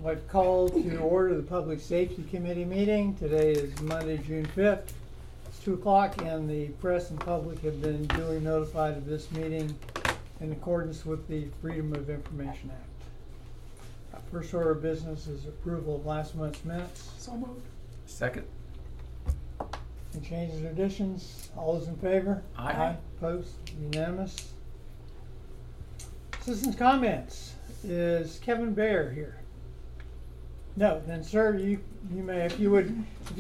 I've called to order the Public Safety Committee meeting. Today is Monday, June 5th. It's 2 o'clock and the press and public have been duly notified of this meeting in accordance with the Freedom of Information Act. First order of business is approval of last month's minutes. So moved. Second. Any changes or additions? All those in favor? Aye. Opposed? Unanimous. Citizens' comments. Is Kevin Baer here? No, then sir, you may, if you would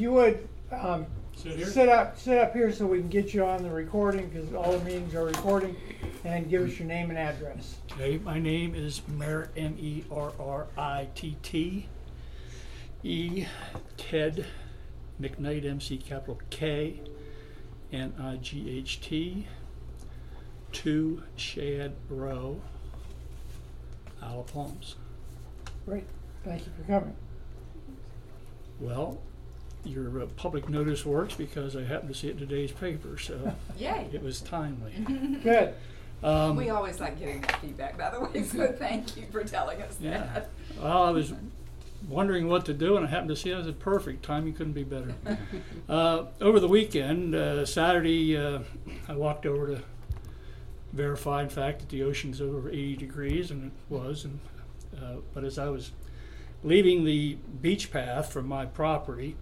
sit up here so we can get you on the recording, because all the meetings are recording, and give us your name and address. Okay, my name is Merritt, M-E-R-R-I-T-T, E. Ted McKnight, MC capital K, N-I-G-H-T, 2 Shad Row, Isle of Palms. Great, thank you for coming. Well, your public notice works because I happened to see it in today's paper, so Yay. it was timely. Good. We always like getting that feedback, by the way, so thank you for telling us Yeah. that. Well, I was wondering what to do, and I happened to see it. I said, perfect. Timing couldn't be better. Over the weekend, Saturday, I walked over to verify, in fact, that the ocean's over 80 degrees, and it was. But as I was leaving the beach path from my property,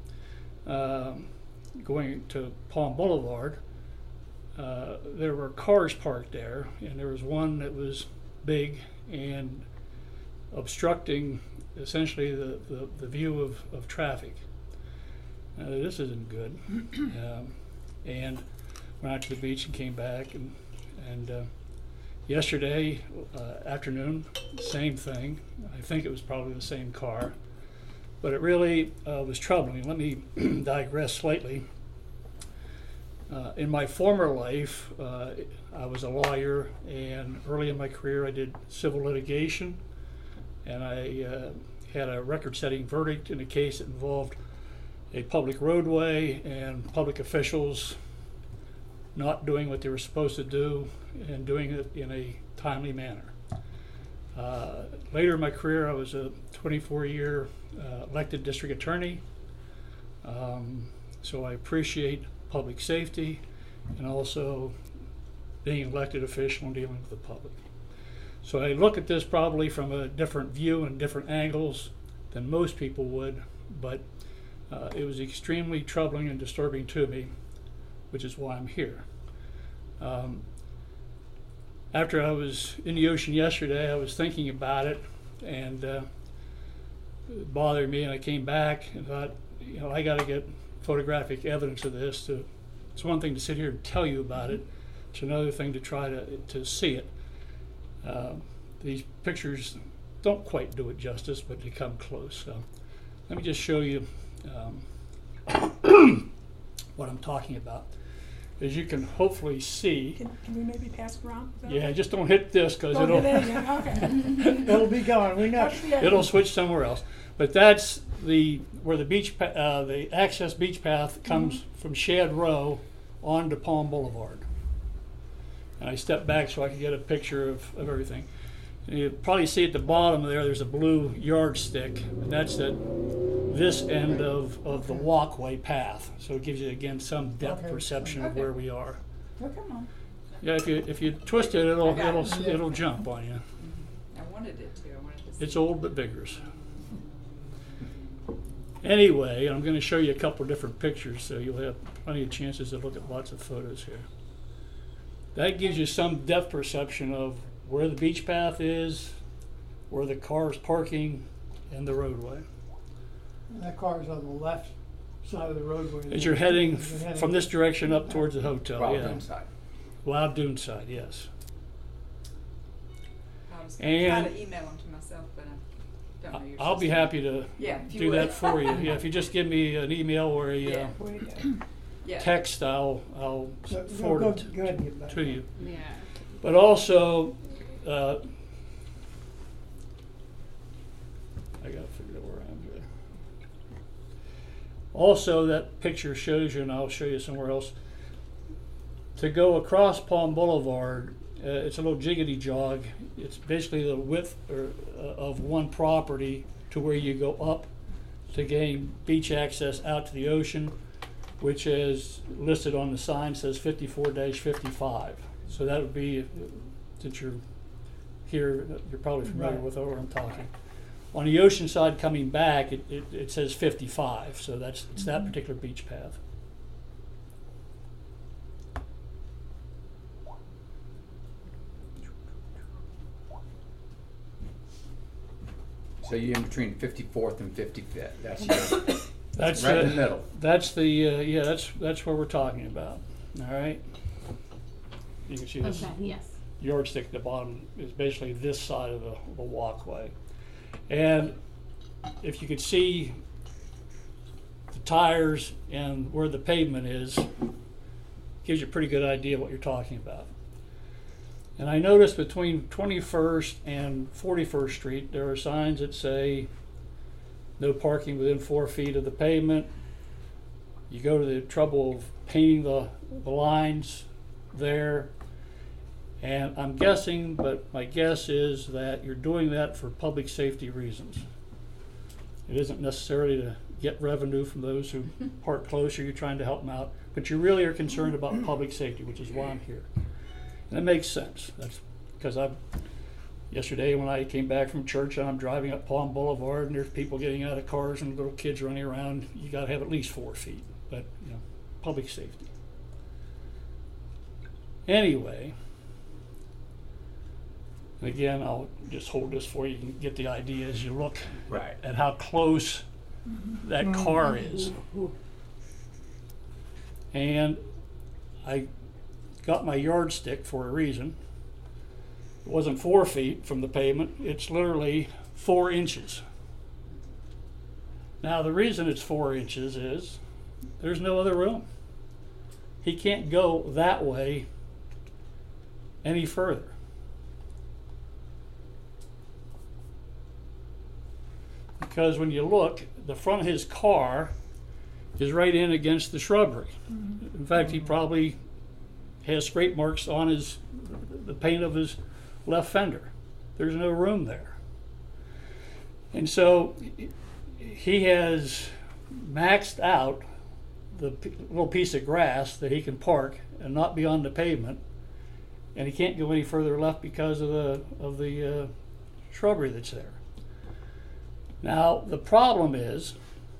going to Palm Boulevard, there were cars parked there, and there was one that was big and obstructing essentially the view of traffic. This isn't good. And went out to the beach and came back, and yesterday afternoon, same thing. I think it was probably the same car, but it really was troubling. Let me digress slightly. In my former life, I was a lawyer, and early in my career I did civil litigation, and I had a record-setting verdict in a case that involved a public roadway and public officials not doing what they were supposed to do and doing it in a timely manner. Later in my career, I was a 24-year elected district attorney, so I appreciate public safety and also being an elected official and dealing with the public. So I look at this probably from a different view and different angles than most people would, but it was extremely troubling and disturbing to me, which is why I'm here. After I was in the ocean yesterday, I was thinking about it, and it bothered me, and I came back and thought, I got to get photographic evidence of this. It's one thing to sit here and tell you about it. It's another thing to try to see it. These pictures don't quite do it justice, but they come close. So let me just show you what I'm talking about. As you can hopefully see. Can we maybe pass it around? Yeah, just don't hit this because Okay. It'll be gone. We know. it'll switch somewhere else. But that's where the beach, the access beach path comes from Shad Row onto Palm Boulevard. And I stepped back so I could get a picture of everything. And you probably see at the bottom there's a blue yardstick, and that's at this end of the walkway path. So it gives you again some depth perception of where we are. Oh, come on. Yeah, if you twist it, it'll jump on you. I wanted it to. I wanted to see. It's old but vigorous. Anyway, I'm going to show you a couple of different pictures, so you'll have plenty of chances to look at lots of photos here. That gives you some depth perception of where the beach path is, where the car is parking, and the roadway. That car's on the left side of the roadway. As you're heading from this direction up towards the hotel, Wild yeah. Dune side. Wild Dune side, yes. I was going to try And to email them to myself, but I don't know your I'll be system. happy to Yeah, if you do would. that for you. Yeah, if you just give me an email or a Yeah. Yeah. text, I'll forward it Go ahead and get back. to you. Yeah. But also, I gotta figure out where I am here. Also, that picture shows you, and I'll show you somewhere else, to go across Palm Boulevard, it's a little jiggity jog. It's basically the width of one property to where you go up to gain beach access out to the ocean, which is listed on the sign, says 54-55. So that would be, since you're here, you're probably familiar with where I'm talking. On the ocean side coming back, it says 55, so it's that particular beach path. So you're in between 54th and 55th. That's your, That's right in the middle. That's the yeah. That's what we're talking about. All right. You can see this Okay, yes. yardstick at the bottom is basically this side of the walkway, and if you could see the tires and where the pavement is, gives you a pretty good idea what you're talking about. And I noticed between 21st and 41st Street, there are signs that say no parking within 4 feet of the pavement. You go to the trouble of painting the lines there. And I'm guessing, but my guess is that you're doing that for public safety reasons. It isn't necessarily to get revenue from those who park closer. You're trying to help them out. But you really are concerned about public safety, which is why I'm here. And it makes sense. That's because yesterday when I came back from church and I'm driving up Palm Boulevard and there's people getting out of cars and little kids running around, you got to have at least 4 feet. But, public safety. Anyway, and again, I'll just hold this for you. You can get the idea as you look Right. at how close that car is. And I got my yardstick for a reason. It wasn't 4 feet from the pavement, it's literally 4 inches. Now the reason it's 4 inches is there's no other room. He can't go that way any further. Because when you look, the front of his car is right in against the shrubbery. In fact, he probably has scrape marks on the paint of his left fender. There's no room there. And so he has maxed out the little piece of grass that he can park and not be on the pavement, and he can't go any further left because of the shrubbery that's there. Now the problem is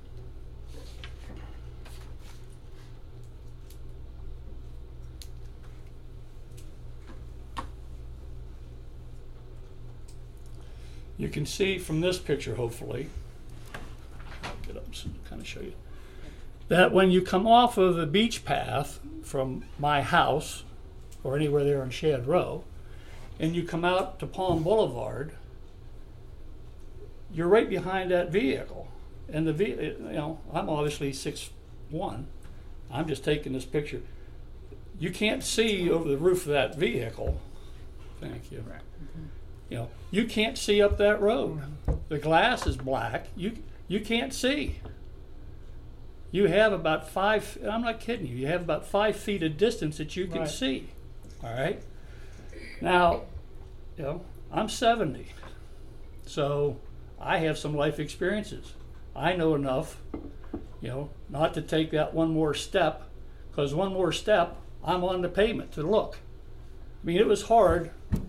you can see from this picture, hopefully, I'll get up so kind of show you, that when you come off of the beach path from my house or anywhere there on Shad Row, and you come out to Palm Boulevard, you're right behind that vehicle. And I'm obviously 6'1". I'm just taking this picture. You can't see over the roof of that vehicle. Thank you. Right. You can't see up that road. The glass is black. You can't see. You have about 5, I'm not kidding you, you have about 5 feet of distance that you can Right. see. All right? Now, I'm 70. So I have some life experiences. I know enough, not to take that one more step, because one more step, I'm on the pavement to look. I mean, it was hard.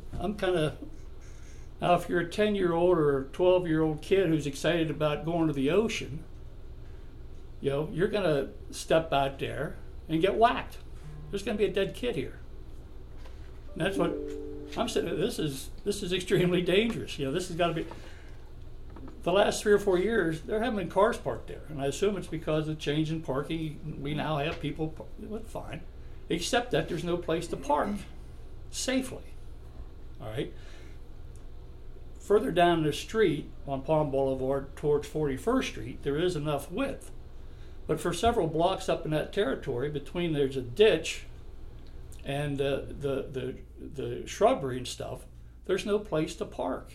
Now, if you're a 10-year-old or a 12-year-old kid who's excited about going to the ocean, you're going to step out there and get whacked. There's going to be a dead kid here. And that's what I'm saying. This is extremely dangerous. This has got to be. The last 3 or 4 years, there haven't been cars parked there, and I assume it's because of change in parking. We now have people. Fine, except that there's no place to park safely. All right. Further down the street on Palm Boulevard towards 41st Street, there is enough width. But for several blocks up in that territory, between there's a ditch and the shrubbery and stuff, there's no place to park.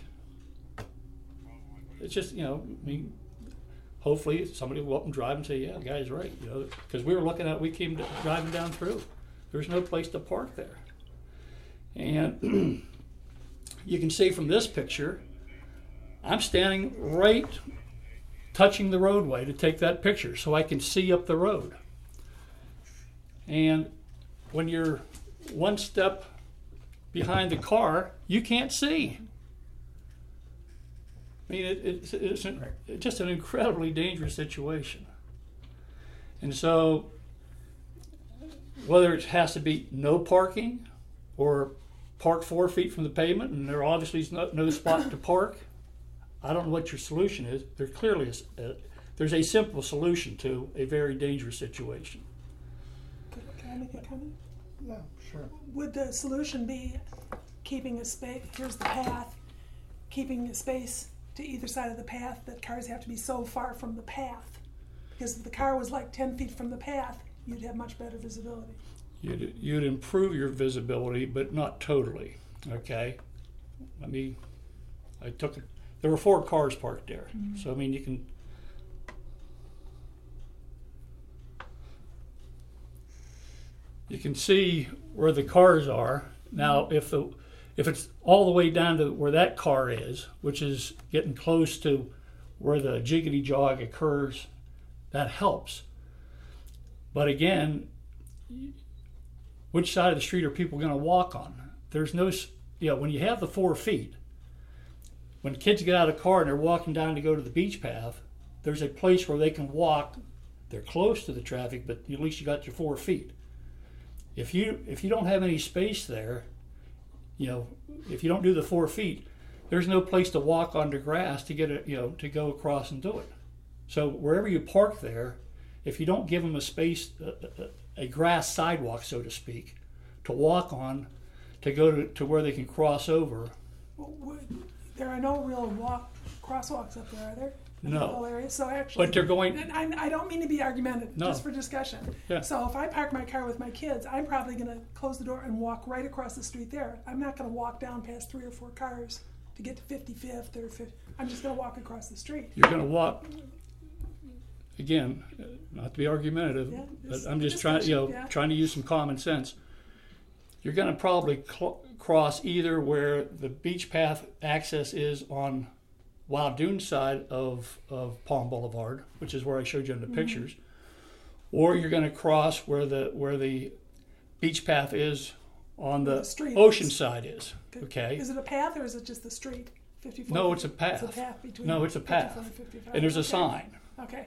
It's just, hopefully somebody will go up and drive and say, yeah, the guy's right, because we were looking at it, we came driving down through. There's no place to park there. And you can see from this picture, I'm standing right touching the roadway to take that picture so I can see up the road. And when you're one step behind the car, you can't see. I mean, it's just an incredibly dangerous situation. And so, whether it has to be no parking or park 4 feet from the pavement, and there obviously is no spot to park, I don't know what your solution is. There clearly is. There's a simple solution to a very dangerous situation. Can I make a comment? Yeah, sure. Would the solution be keeping a space, here's the path, keeping a space to either side of the path that cars have to be so far from the path? Because if the car was like 10 feet from the path, you'd have much better visibility. You'd improve your visibility, but not totally. Okay, there were 4 cars parked there, so I mean you can see where the cars are now. If it's all the way down to where that car is, which is getting close to where the jiggity jog occurs, that helps. But again, which side of the street are people going to walk on? There's no, when you have the 4 feet, when kids get out of the car and they're walking down to go to the beach path, there's a place where they can walk. They're close to the traffic, but at least you got your 4 feet. If you don't have any space there, if you don't do the 4 feet, there's no place to walk on the grass to get to go across and do it. So wherever you park there, if you don't give them a space, a grass sidewalk, so to speak, to walk on, to go to where they can cross over. There are no real crosswalks up there, are there? In No. the whole area? So actually, But they're going. and I don't mean to be argumentative, No. just for discussion. Yeah. So if I park my car with my kids, I'm probably going to close the door and walk right across the street there. I'm not going to walk down past 3 or 4 cars to get to 55th or 50th. I'm just going to walk across the street. You're going to walk. Again, not to be argumentative, Yeah, but it's I'm just discussion, yeah. trying to use some common sense. You're going to probably cross either where the beach path access is on Wild Dunes side of Palm Boulevard, which is where I showed you in the pictures, or you're going to cross where the beach path is on the street ocean is. side is. Okay. Is it a path or is it just the street? 54. No, it's a path. It's a path between. No, it's a 54 path. and 55. And there's a Okay. sign. Okay.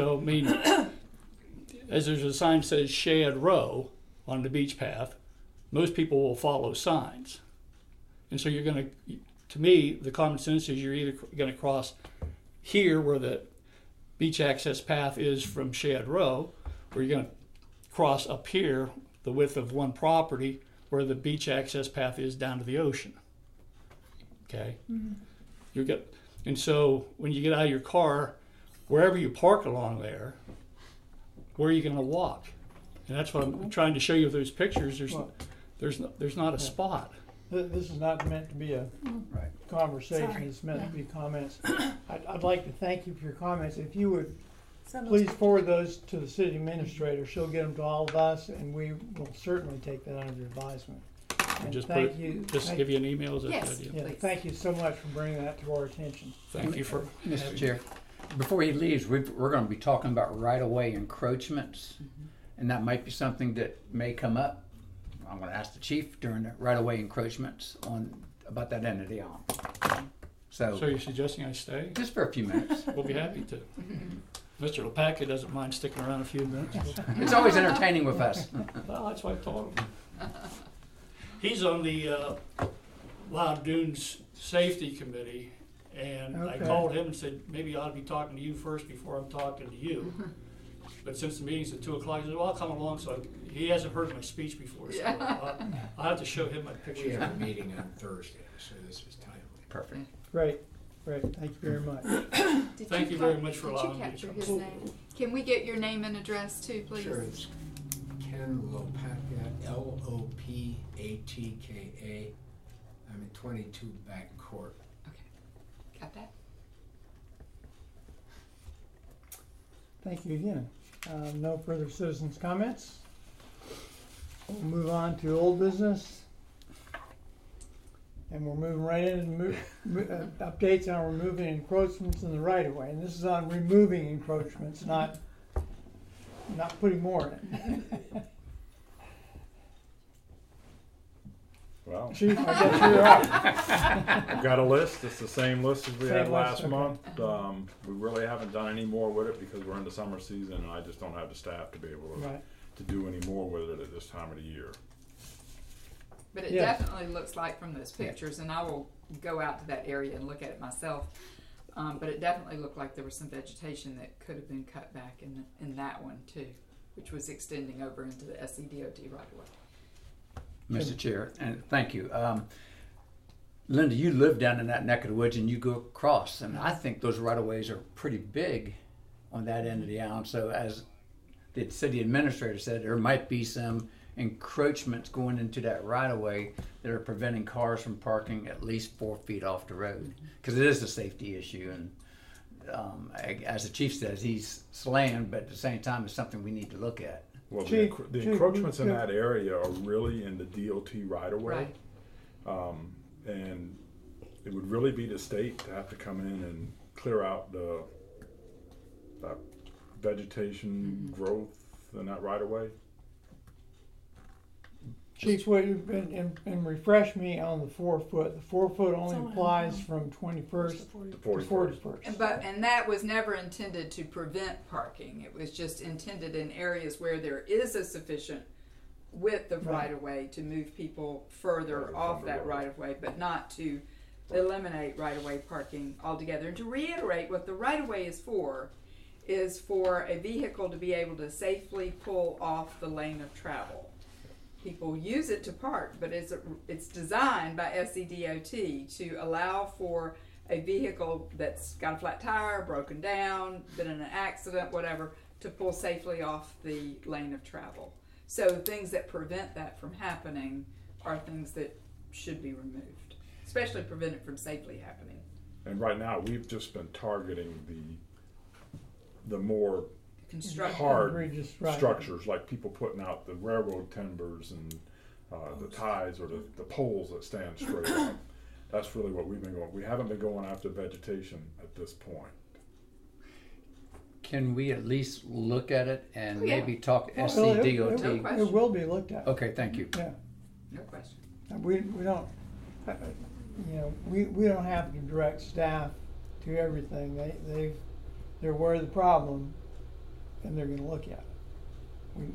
As there's a sign that says Shad Row on the beach path, most people will follow signs. And so to me, the common sense is you're either going to cross here where the beach access path is from Shad Row, or you're going to cross up here, the width of one property, where the beach access path is down to the ocean. Okay? And so when you get out of your car, wherever you park along there, where are you going to walk? And that's what I'm trying to show you with those pictures. There's not a spot. This is not meant to be a conversation, Sorry. it's meant to be comments. I'd like to thank you for your comments. If you would Send those- please forward those to the city administrator, she'll get them to all of us, and we will certainly take that under advisement. And And just thank you. give you an email. Is that Yes. the idea? Yeah, Please. thank you so much for bringing that to our attention. Thank you for Mr. Chair, before he leaves, we're going to be talking about right-of-way encroachments, and that might be something that may come up. I'm going to ask the chief during the right-of-way encroachments about that end of the island. So you're suggesting I stay? Just for a few minutes. We'll be happy to. Mr. LePaca doesn't mind sticking around a few minutes. It's always entertaining with us. Well, that's what I told him. He's on the Wild Dunes Safety Committee, and I Okay. called him and said, maybe I ought to be talking to you first before I'm talking to you. But since the meeting's at 2 o'clock, he said, well, I'll come along. So he hasn't heard my speech before, so I'll have to show him my We pictures. have a meeting on Thursday, so this is timely. Perfect. Great, thank you very much. Thank you very much for allowing me to Did you come. capture his name? Can we get your name and address too, please? Sure, it's Ken Lopaka, Lopatka. I'm at 22 Back Court. Okay, got that? Thank you again. No further citizens' comments. We'll move on to old business. And we're moving right into updates on removing encroachments in the right of way. And this is on removing encroachments, not putting more in. Well, Chief, I guess you're up. I've got a list. It's the same list as we had Same last list, okay. month. We really haven't done any more with it because we're in the summer season and I just don't have the staff to be able Right. to do any more with it at this time of the year. But it Yes. definitely looks like from those pictures, and I will go out to that area and look at it myself. But it definitely looked like there was some vegetation that could have been cut back in that one too, which was extending over into the SCDOT right away. Mr. Chair, and thank you. Linda, you live down in that neck of the woods and you go across, and I think those right-of-ways are pretty big on that end of the island. So as the city administrator said, there might be some encroachments going into that right-of-way that are preventing cars from parking at least 4 feet off the road, because it is a safety issue. And as the chief says, he's slammed, but at the same time, it's something we need to look at. Well, Chief, the Chief, encroachments in Chief. that area are really in the DOT right of way. Right. And it would really be the state to have to come in and clear out the vegetation growth in that right of way. Chief, what you've been, and refresh me on the 4 foot. The 4 foot only only applies on- from 21st The to 41st. 41st. And that was never intended to prevent parking. It was just intended in areas where there is a sufficient width of Right. right of way to move people further Further off from the that road. right of way, but not to eliminate right of way parking altogether. And to reiterate, what the right of way is for a vehicle to be able to safely pull off the lane of travel. People use it to park, but it's designed by SCDOT to allow for a vehicle that's got a flat tire, broken down, been in an accident, whatever, to pull safely off the lane of travel. So things that prevent that from happening are things that should be removed, especially prevent it from safely happening. And right now, we've just been targeting the more Construction. hard Egregious, right. structures, like people putting out the railroad timbers and the ties or the poles that stand straight up. That's really what we've been going. We haven't been going after vegetation at this point. Can we at least look at it and Oh, yeah. maybe talk Well, SCDOT? question. It will be looked at. Okay, thank you. Yeah. No question. We don't, we don't have to direct staff to everything. They're aware of the problem and they're gonna look at it.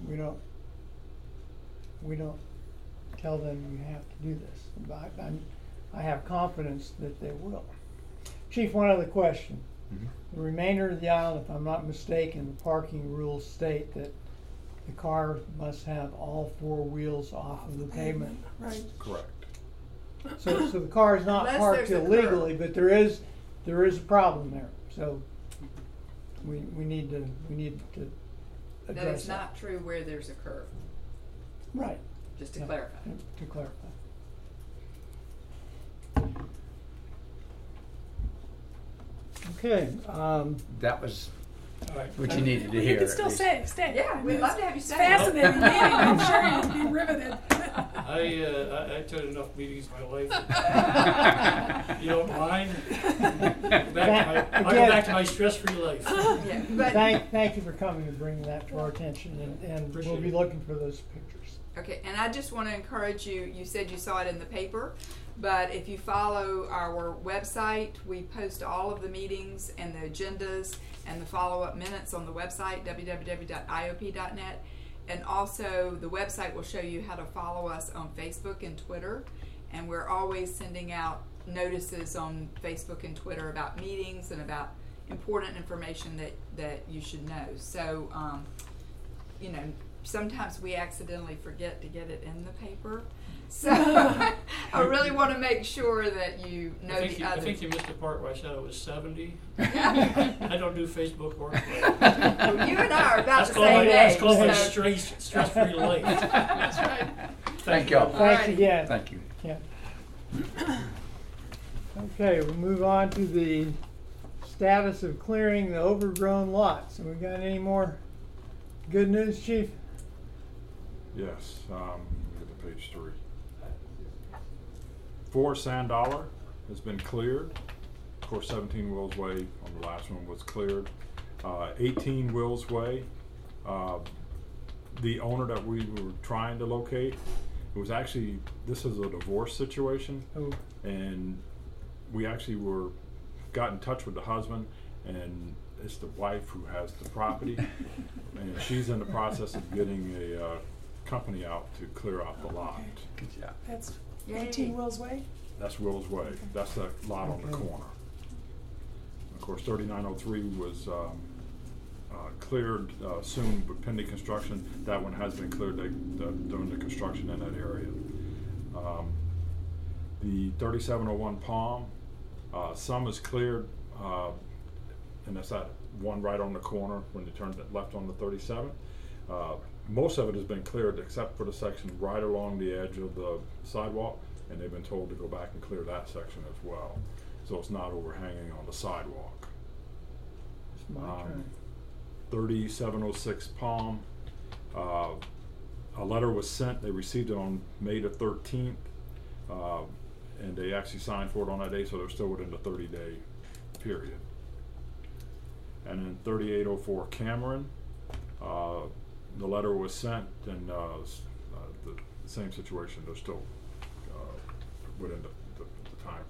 We don't tell them you have to do this, but I have confidence that they will. Chief, one other question. The remainder of the island, if I'm not mistaken, the parking rules state that the car must have all 4 wheels off of the pavement. Right. Correct. So the car is not Unless parked there's a illegally, but there is a problem there. So we need to That address is that. not true where there's a curve, Right, just to Yeah. clarify. to clarify. Okay, That was All right. what you needed to You hear. can at still least. stay. Yeah, we'd love to have you It's stay. fascinating meeting. I'm sure you'd be riveted. I attended enough meetings in my life. You don't mind? I'll go back to my stress-free life. Yeah, but thank you for coming and bringing that to our attention, and we'll Appreciate be it. looking for those pictures. okay, and I just want to encourage you. You said you saw it in the paper, but if you follow our website, we post all of the meetings and the agendas and the follow-up minutes on the website www.iop.net. And also, the website will show you how to follow us on Facebook and Twitter. And we're always sending out notices on Facebook and Twitter about meetings and about important information that you should know. So, sometimes we accidentally forget to get it in the paper. So, I really want to make sure that you know I the other. think you missed the part where I said I was 70. Yeah. I don't do Facebook work. Well, you and I are about That's the called same my, that's age. called my So. stress-free life. That's right. Thank y'all. Thanks Alrighty. again. Thank you. Yeah. Okay, we'll move on to the status of clearing the overgrown lots. Have we got any more good news, Chief? Yes. Look at the page 3. 4 Sand Dollar has been cleared. Of course, 17 Wills Way on the last one was cleared. 18 Wills Way, the owner that we were trying to locate, it was actually, this is a divorce situation, Oh, and we actually got in touch with the husband, and it's the wife who has the property, and she's in the process of getting a company out to clear out the lot. Good job. That's Yay. 18 Wills Way. That's Wills Way. That's the lot on the Okay. corner. Of course, 3903 was cleared soon, but pending construction. That one has been cleared. They're doing the construction in that area. The 3701 Palm, some is cleared, and that's that one right on the corner when you turn left on the 37. Most of it has been cleared except for the section right along the edge of the sidewalk, and they've been told to go back and clear that section as well, so it's not overhanging on the sidewalk. it's my turn. 3706 Palm, a letter was sent. They received it on May the 13th, and they actually signed for it on that day, so they're still within the 30-day period. And then 3804 Cameron, the letter was sent, and the same situation. They're still within the time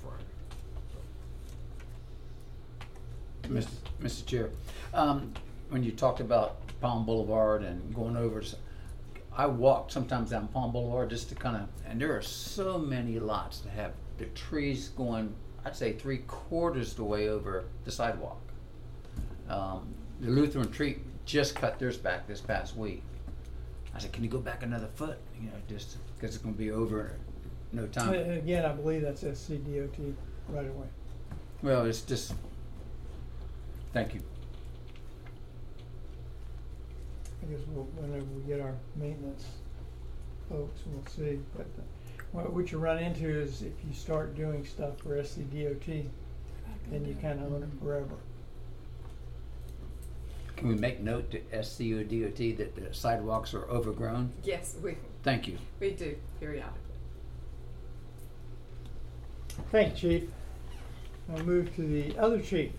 frame. Mr. Chair, when you talked about Palm Boulevard and going over, I walk sometimes down Palm Boulevard just to kind of, and there are so many lots that have the trees going, I'd say 3/4 the way over the sidewalk. The Lutheran Tree just cut theirs back this past week. I said, can you go back another foot? You know, just because it's going to be over in no time. And again, I believe that's SCDOT right away. Well, it's just, thank you. I guess whenever we get our maintenance folks, we'll see. But what you run into is if you start doing stuff for SCDOT, then you kind of own it forever. Can we make note to SCODOT that the sidewalks are overgrown? Yes, Thank you. we do periodically. Thank you, Chief. I'll move to the other chief.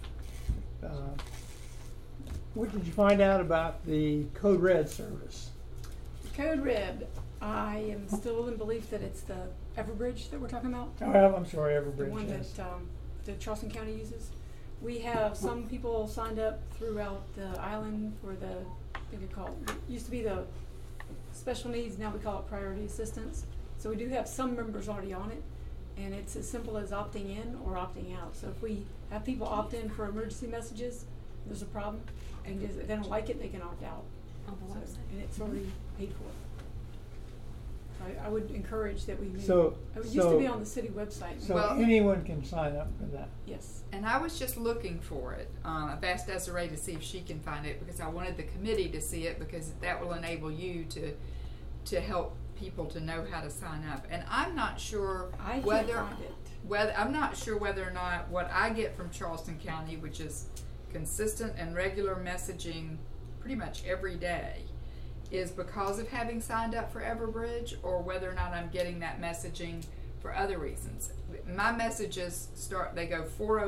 What did you find out about the Code Red service? Code Red, I am still in belief that it's the Everbridge that we're talking about. Oh, I'm sorry, The Everbridge. one Yes. that Charleston County uses. We have some people signed up throughout the island for the, I think it used to be the special needs, now we call it priority assistance. So we do have some members already on it, and it's as simple as opting in or opting out. So if we have people opt in for emergency messages, there's a problem, and if they don't like it, they can opt out. On the So, website. and it's already paid for. I would encourage that we move. So- It used to be on the city website. So Well- anyone can sign up for that. Yes. And I was just looking for it. I've asked Desiree to see if she can find it because I wanted the committee to see it because that will enable you to help people to know how to sign up. And I'm not sure I can't whether find it. I'm not sure whether or not what I get from Charleston County, which is consistent and regular messaging pretty much every day, is because of having signed up for Everbridge, or whether or not I'm getting that messaging for other reasons. My messages they go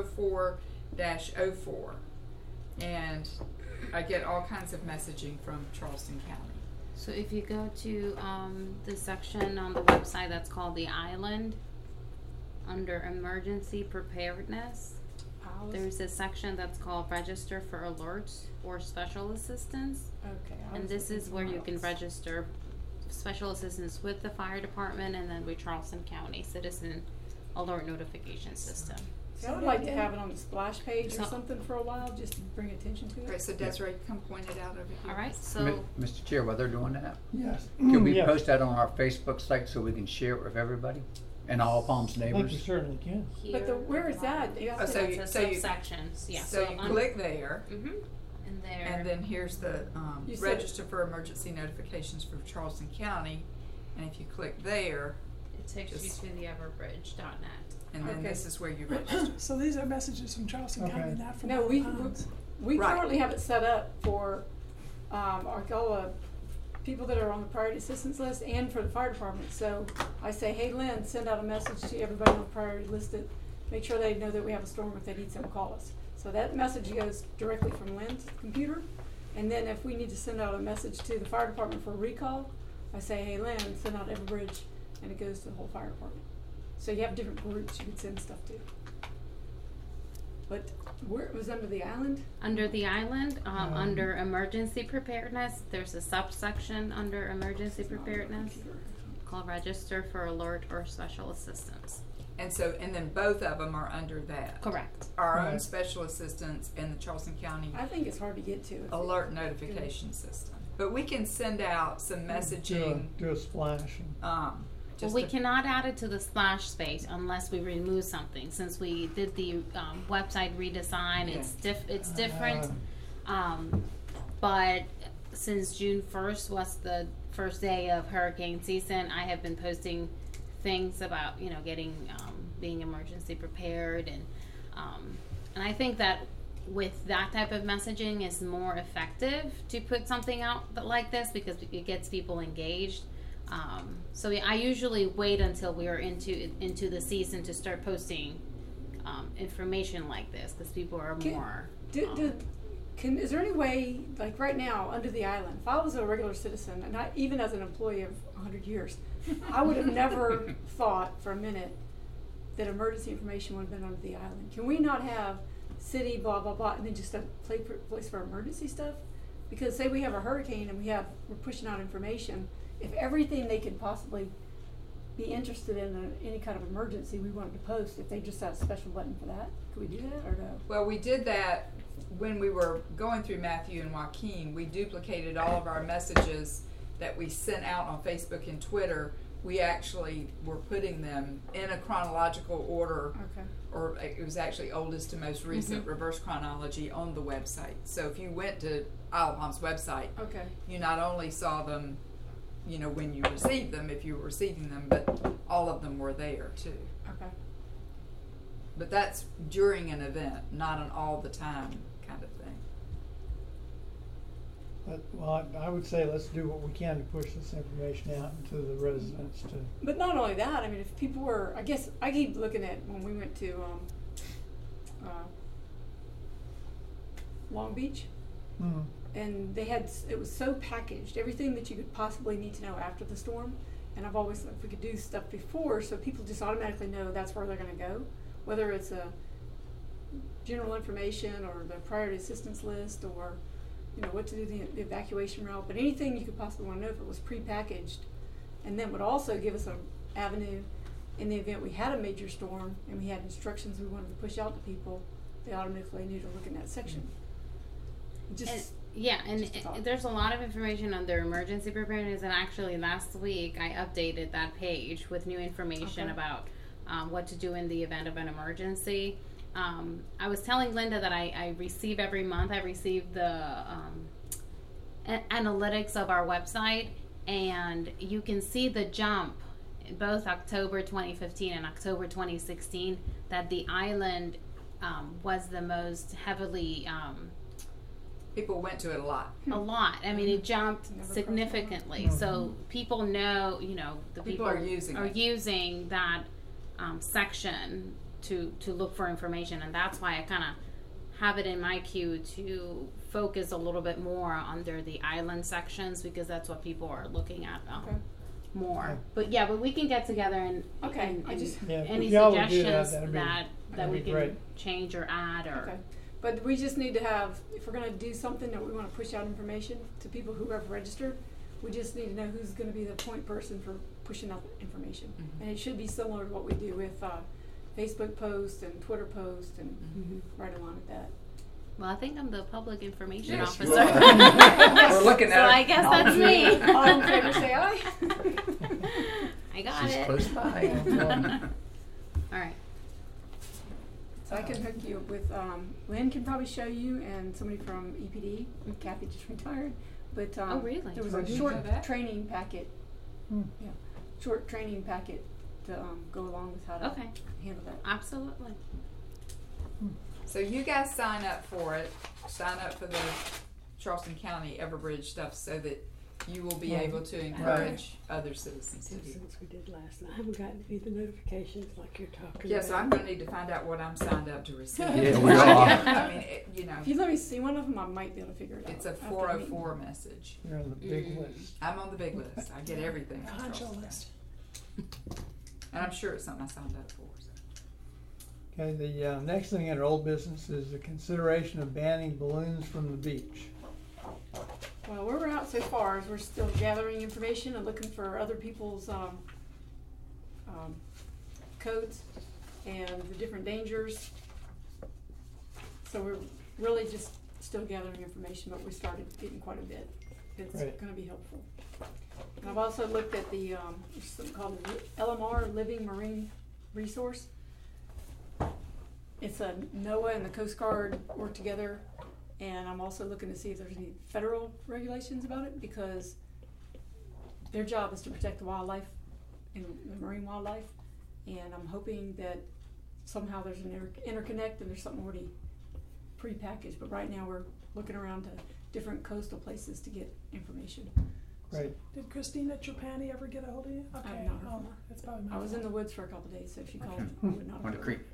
404-04, and I get all kinds of messaging from Charleston County. So if you go to the section on the website that's called the Island, under emergency preparedness, there's a section that's called register for alerts or special assistance. Okay. And this is where you can register special assistance with the fire department and then with Charleston County Citizen Alert Notification System. See, I would like to have it on the splash page or So- something for a while, just to bring attention to All right, it. so Desiree, come point it out over here. All right, so Mr. Chair, while they're doing that, Yes. can we Yes. post that on our Facebook site so we can share it with everybody and all Palm's I think you neighbors? certainly can. here. But where is that? You have Oh, to- so It's you- a so you- subsections, yeah. So you click there, And there. and then here's the You said- register for emergency notifications for Charleston County, and if you click there, it takes just- you to the everbridge.net. and then Okay. this is where you register. So these are messages from Charleston Okay. County, not from No, Holland we Ponds. we Right. currently have it set up for Arcola people that are on the priority assistance list and for the fire department. So I say, hey Lynn, send out a message to everybody on the priority list that make sure they know that we have a storm. If they need something, call us. So that message goes directly from Lynn's computer. And then if we need to send out a message to the fire department for a recall, I say, hey Lynn, send out Everbridge, and it goes to the whole fire department. So you have different groups you can send stuff to. But where it was under the island? Under the island, under emergency preparedness, there's a subsection under emergency preparedness called Register for Alert or Special Assistance. And so, and then both of them are under that. Correct. Our own Right. special assistance and the Charleston County I think it's hard to get to. alert notification system. But we can send out some messaging. Do a splash. Well, Just we to- cannot add it to the splash space unless we remove something. Since we did the website redesign, it's different. But since June 1st was the first day of hurricane season, I have been posting things about getting being emergency prepared, and I think that with that type of messaging is more effective to put something out like this because it gets people engaged. So I usually wait until we are into the season to start posting information like this because people are more. Is there any way, like right now, under the island, if I was a regular citizen, and even as an employee of 100 years, I would have never thought for a minute that emergency information would have been under the island. Can we not have city, blah, blah, blah, and then just a place for emergency stuff? Because say we have a hurricane and we're pushing out information, if everything they could possibly be interested in any kind of emergency we wanted to post, if they just had a special button for that, could we do that or no? Well, we did that when we were going through Matthew and Joaquin. We duplicated all of our messages that we sent out on Facebook and Twitter. We actually were putting them in a chronological order, Okay. or it was actually oldest to most recent reverse chronology on the website. So if you went to Isle of Palm's website, Okay. you not only saw them, when you received them, if you were receiving them, but all of them were there too. Okay. But that's during an event, not an all the time kind of thing. But, well, I would say let's do what we can to push this information out into the residents to. But not only that, I mean, if people were, I guess I keep looking at when we went to Long Beach, and it was so packaged, everything that you could possibly need to know after the storm. And I've always thought if we could do stuff before, so people just automatically know that's where they're going to go, whether it's a general information or the priority assistance list or what to do the evacuation route, but anything you could possibly want to know if it was prepackaged, and then would also give us an avenue in the event we had a major storm and we had instructions we wanted to push out to people, they automatically knew to look in that section. There's a lot of information under emergency preparedness, and actually last week I updated that page with new information about what to do in the event of an emergency. I was telling Linda that I receive every month, I receive the analytics of our website, and you can see the jump both October 2015 and October 2016 that the island was the most heavily People went to it a lot. I mean, it jumped significantly. So people know, the People are using that section to look for information, and that's why I kind of have it in my queue to focus a little bit more under the island sections because that's what people are looking at more. But we can get together and any suggestions that we can great. change or add or. Okay. But we just need to have, if we're going to do something that we want to push out information to people who have registered, we just need to know who's going to be the point person for pushing out information. And it should be similar to what we do with Facebook posts and Twitter posts and right along with that. Well, I think I'm the public information Yes, officer. you are. We're looking at So it. I guess that's me. All in favor, say aye. I got She's it. close by. All right. So I can hook you up with, Lynn can probably show you and somebody from EPD. Kathy just retired. But Oh, really? there was Oh, a did you short know that? training packet. Yeah, short training packet to go along with how to Okay. handle that. Absolutely. So you guys sign up for it. Sign up for the Charleston County Everbridge stuff so that you will be able to encourage other citizens to do. Since we did last night, I haven't gotten any of the notifications like you're talking Yes, about. I'm going to need to find out what I'm signed up to receive. Yeah, we are. I mean, you know, If you let me see one of them, I might be able to figure it out. it's a after the meeting. 404 message. You're on the big list. I'm on the big list. I get everything. from Honcho Charleston. list. And I'm sure it's something I signed up for. So. Okay, the next thing in our old business is the consideration of banning balloons from the beach. Well, where we're at so far is we're still gathering information and looking for other people's codes and the different dangers. So we're really just still gathering information, but we started getting quite a bit. It's Right. going to be helpful. And I've also looked at the there's something called the LMR, Living Marine Resource. It's a NOAA and the Coast Guard work together. And I'm also looking to see if there's any federal regulations about it, because their job is to protect the wildlife and the marine wildlife. And I'm hoping that somehow there's an interconnect and there's something already pre-packaged. But right now we're looking around to different coastal places to get information. Right. Did Christina Trapani ever get a hold of you? Okay. I've not heard Oh, from her. that's probably my I was in fault. the woods for a couple of days, so if she called, Okay. I would not On have the heard. creek.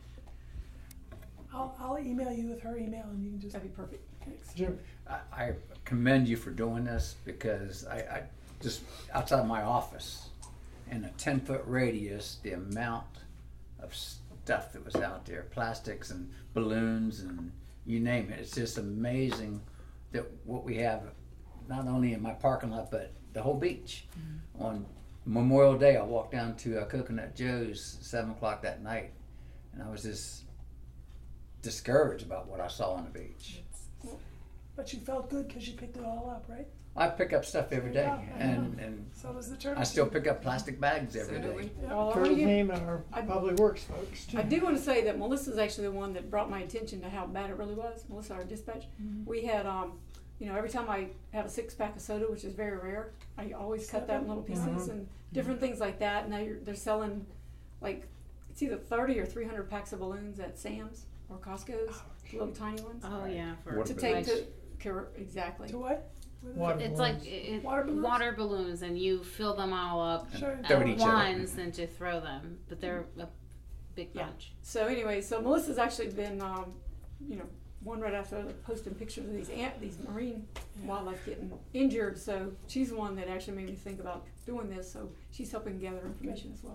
I'll email you with her email and you can just. That'd be perfect. Thanks. Jim, I commend you for doing this, because I just, outside my office, in a 10-foot radius, the amount of stuff that was out there, plastics and balloons and you name it, it's just amazing that what we have, not only in my parking lot, but the whole beach. On Memorial Day, I walked down to Coconut Joe's 7 o'clock that night, and I was just discouraged about what I saw on the beach. But you felt good because you picked it all up, right? I pick up stuff every day, Yeah, I and So does the turtle. I still pick up plastic bags every So do we. day. Well, I wanna Turtle give- Team and our I- Public Works folks too. I do want to say that Melissa's actually the one that brought my attention to how bad it really was. Melissa, our dispatch. We had, you know, every time I have a 6-pack of soda, which is very rare, I always cut that in little pieces and different things like that. And now they're selling, like, it's either 30 or 300 packs of balloons at Sam's or Costco's, the little tiny ones. Oh yeah, for What To about- take to, exactly. To what? With Water it's balloons. like Water balloons? water balloons, and you fill them all up Sure. Throw it at each other. once and to throw them. But they're a big Yeah. bunch. So anyway, so Melissa's actually been, you know, one right after the other posting pictures of these marine wildlife getting injured. So she's the one that actually made me think about doing this. So she's helping gather information as well.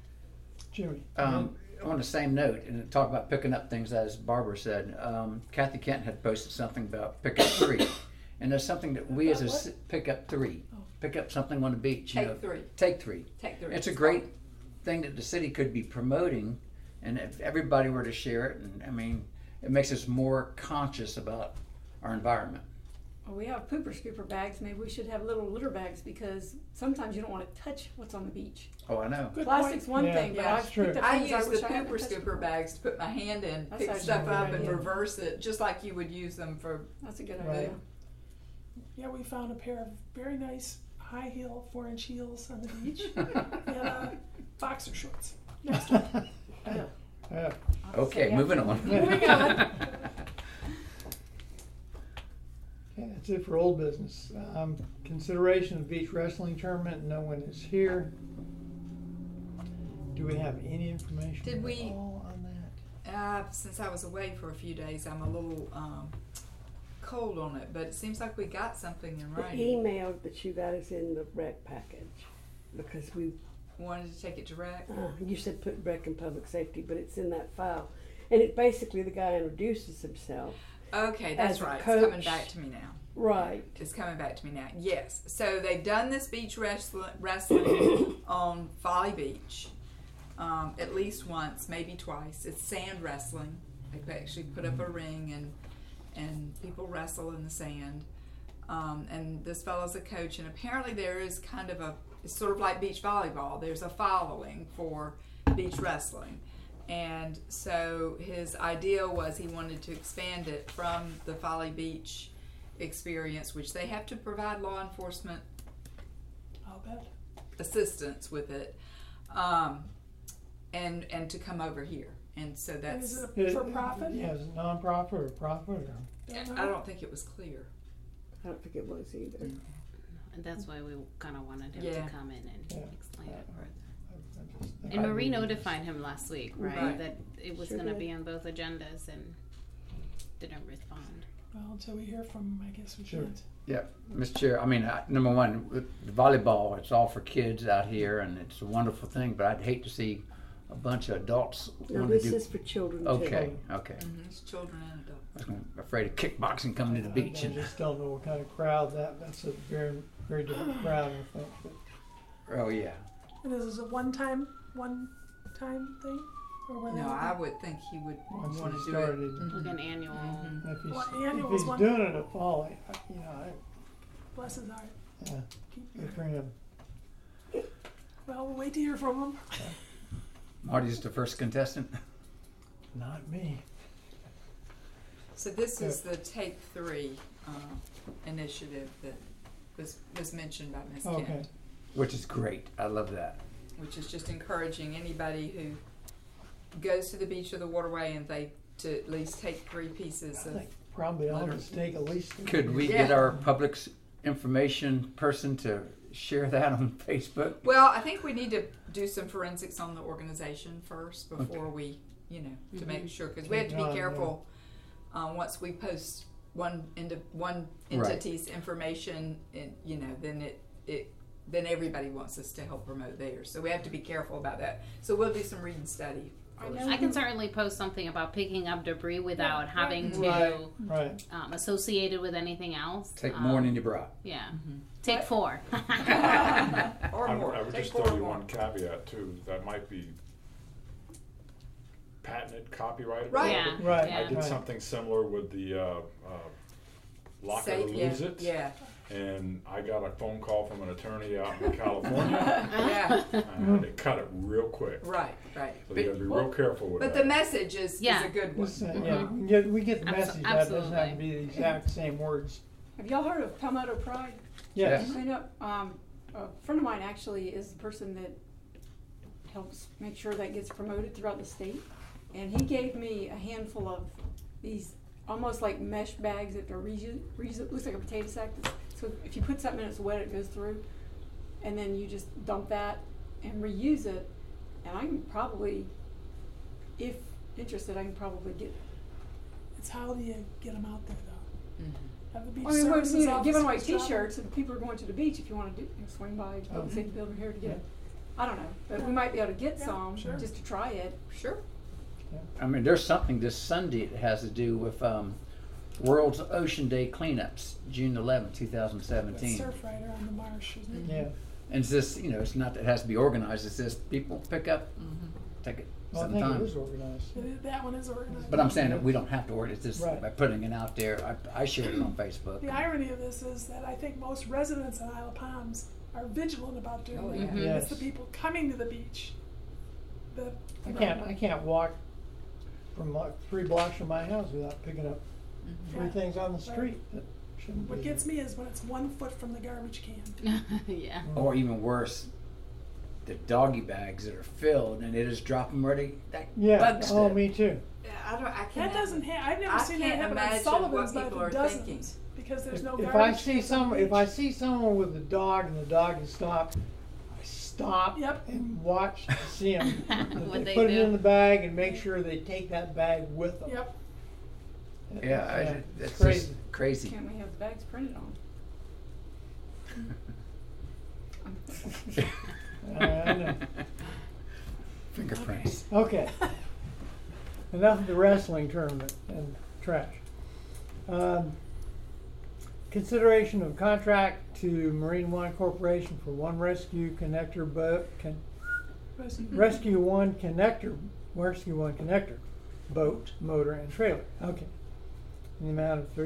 Jimmy. On the same note, and talk about picking up things, as Barbara said, Kathy Kent had posted something about pick up 3. And there's something that we as a pick up 3, pick up something on the beach. You know, Take 3. Take 3. Take 3. It's a great thing that the city could be promoting, and if everybody were to share it, and I mean, it makes us more conscious about our environment. Well, we have pooper scooper bags. Maybe we should have little litter bags, because sometimes you don't want to touch what's on the beach. Oh, I know. Good Plastic's point. one Yeah, thing, but yeah, I've that's true. picked up I things use the wish I hadn't pooper touched scooper before. bags to put my hand in, That's pick actually stuff a good up, and idea. reverse it, just like you would use them for. That's a good Right. idea. Yeah, we found a pair of very nice high heel 4-inch heels on the beach and boxer shorts. Yeah. Yeah. Okay, moving on. Moving on. Okay, that's it for old business. Consideration of beach wrestling tournament, no one is here. Do we have any information Did at we- all on that? Since I was away for a few days, I'm a little cold on it, but it seems like we got something in The writing. email that you got is in the rec package, because we, Wanted to take it direct. you said put rec and public safety, but it's in that file. And it basically, the guy introduces himself. Okay, that's As a right. It's coming coach. back to me now. Right. It's coming back to me now. Yes. So they've done this beach wrestling on Folly Beach at least once, maybe twice. It's sand wrestling. They actually put up a ring and people wrestle in the sand. And this fellow's a coach, and apparently there is kind of it's sort of like beach volleyball. There's a following for beach wrestling. And so his idea was he wanted to expand it from the Folly Beach experience, which they have to provide law enforcement I'll bet. assistance with it, and to come over here. And so And that's, is it for profit? Yeah, is it non-profit or profit or? I don't think it was clear. I don't think it was either. and that's why we kind of wanted him Yeah. to come in and Yeah. explain it further. I And Marie believe notified him last week, right, Right. that it was Sure going to did. be on both agendas, and didn't respond. Well, until we hear from him, I guess we Sure. can't. Yeah, Mr. Chair, I mean, number one, with the volleyball, it's all for kids out here, and it's a wonderful thing, but I'd hate to see a bunch of adults No, want to this do. is for children too. Okay, okay. It's children and adults. I'm afraid of kickboxing coming to the beach. I just don't know what kind of crowd that's a very, very different crowd, I think. But Oh, yeah. And this is a one-time thing? Or whether No, I would think he would once want he to do started, it. Like an annual. Mhm. if he's, Well, if annual's he's one- doing it at fall, bless his heart. yeah, good for him. Well, we'll wait to hear from him. Marty's the first contestant. Not me. So this is the Take 3 initiative that was mentioned by Ms. Okay. Kent, Which is great. I love that. which is just encouraging anybody who goes to the beach or the waterway and they to at least take 3 pieces I of. think probably I'll just take at least. Could we Yeah. get our public information person to share that on Facebook? Well, I think we need to do some forensics on the organization first before we, to make sure, because we have to Take be on, careful once we post one Right. entity's information, and then everybody wants us to help promote theirs. So we have to be careful about that. So we'll do some read and study. I first. know. I can certainly post something about picking up debris without having to Right. associate it with anything else. Take more than you brought. Yeah. Take 4. Or more. I would Take just 4 throw or you more. one caveat too, that might be patented, copyrighted. Right. Yeah. Right. Yeah. I did Right. something similar with the Lock It or Safe, yeah, Lose It. yeah. And I got a phone call from an attorney out in California, Yeah, and they cut it real quick. right. So you gotta be real careful with But that. the message is Yeah. a good one. Just, yeah, we get the message. That doesn't have to Absolutely. be the exact same words. Have y'all heard of Palmetto Pride? Yes. Clean up. A friend of mine actually is the person that helps make sure that gets promoted throughout the state. And he gave me a handful of these almost like mesh bags that are looks like a potato sack. So if you put something in it's wet, it goes through. And then you just dump that and reuse it. And I can probably, if interested, I can probably get. It's how do you get them out there though? Have the beach I mean, we're services giving away officers drop 'em? T-shirts and people are going to the beach. If you want to swing by Public Mhm. Safety Building here to get it. I don't know, but we might be able to get Yeah, some sure. just to try it. Sure. I mean, there's something this Sunday that has to do with World's Ocean Day cleanups, June 11, 2017. Surf rider on the marsh, isn't it? Yeah. And it's just, it's not that it has to be organized, it's just people pick up, take it Well, I think it sometimes. is organized. That one is organized. But I'm saying that we don't have to organize, it's just Right. by putting it out there. I shared it on Facebook. The irony of this is that I think most residents in Isle of Palms are vigilant about doing Oh, that. yeah. Mhm. Yes. It's the people coming to the beach that I can't walk from 3 blocks from my house without picking up 3 Yeah. things on the street that shouldn't What be. gets me is when it's 1 foot from the garbage can. Yeah. Or even worse, the doggy bags that are filled and they just drop them ready. That Yeah. bugs Oh, them. me too. I can't. That doesn't I've never I seen that can't happen on imagine Sullivan's, what but people it are doesn't. thinking. Because there's no If garbage. I see cans on the if I beach. see someone with a dog and the dog is stopped, I stop Yep. and watch to see them. What they they put it do. in the bag and make sure they take that bag with them. Yep. Yeah, it's it's crazy. just crazy. Can't we have the bags printed on? I know. Fingerprints. Okay. Enough of the wrestling tournament and trash. Consideration of contract to Marine One Corporation for one rescue connector boat. Rescue One connector boat, motor, and trailer. Okay. In the amount of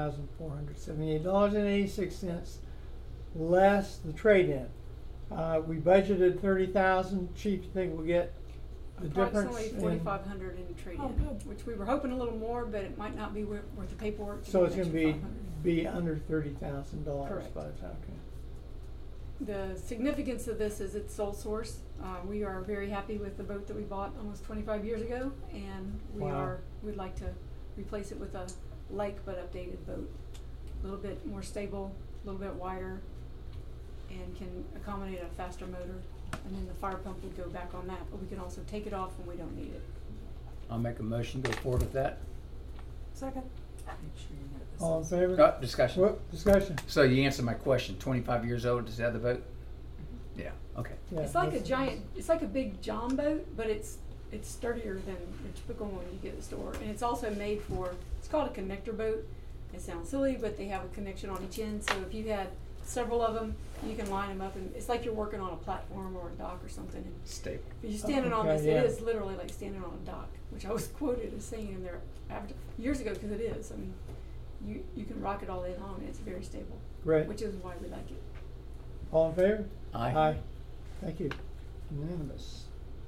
$32,478.86, less the trade-in. We budgeted $30,000. Chief, you think we'll get the difference? Approximately in- 4,500 in trade-in, Oh, good. which we were hoping a little more, but it might not be worth the paperwork. So it's get going to an extra be under $30,000 Correct. by the time. Okay. The significance of this is it's sole source. We are very happy with the boat that we bought almost 25 years ago, and we'd like to replace it with a like but updated boat. A little bit more stable, a little bit wider, and can accommodate a faster motor. And then the fire pump would go back on that, but we can also take it off when we don't need it. I'll make a motion, go forward with that. Second. Make sure you know this All in is- favor? Discussion. What, discussion? So you answered my question, 25 years old, is that the vote? Yeah, okay. Yeah, It's like a that's- giant, it's like a big John boat, but it's sturdier than the typical one you get at the store. And it's also made for, it's called a connector boat. It sounds silly, but they have a connection on each end. So if you had several of them, you can line them up, and it's like you're working on a platform or a dock or something. And Stable. if you're standing on Okay, this, yeah. it is literally like standing on a dock, which I was quoted as saying in their years ago, because it is. I mean, you can rock it all day long, and it's very stable, Great. which is why we like it. All in favor? Aye. Thank you. Unanimous.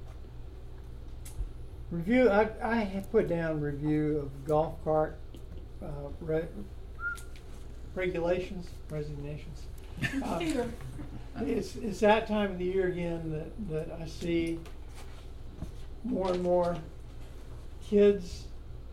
Review, I have put down review of golf cart, regulations, resignations. Either. It's that time of the year again that I see more and more kids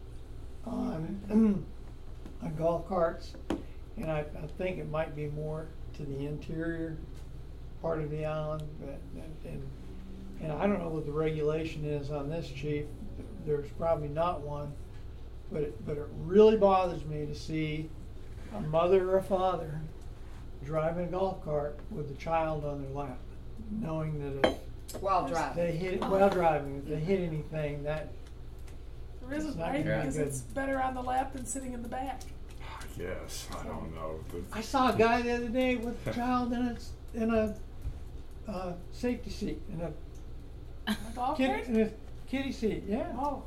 on golf carts, and I think it might be more to the interior part of the island, and I don't know what the regulation is on this, Chief. There's probably not one, but it really bothers me to see a mother or a father driving a golf cart with a child on their lap, knowing that if While driving. they hit while driving, if they hit anything, that There isn't, It's not right? gonna be Because good. it's better on the lap than sitting in the back. Yes, I don't know. I saw a guy the other day with a child in a safety seat, in a A golf cart? in a kiddie seat. Yeah. Oh,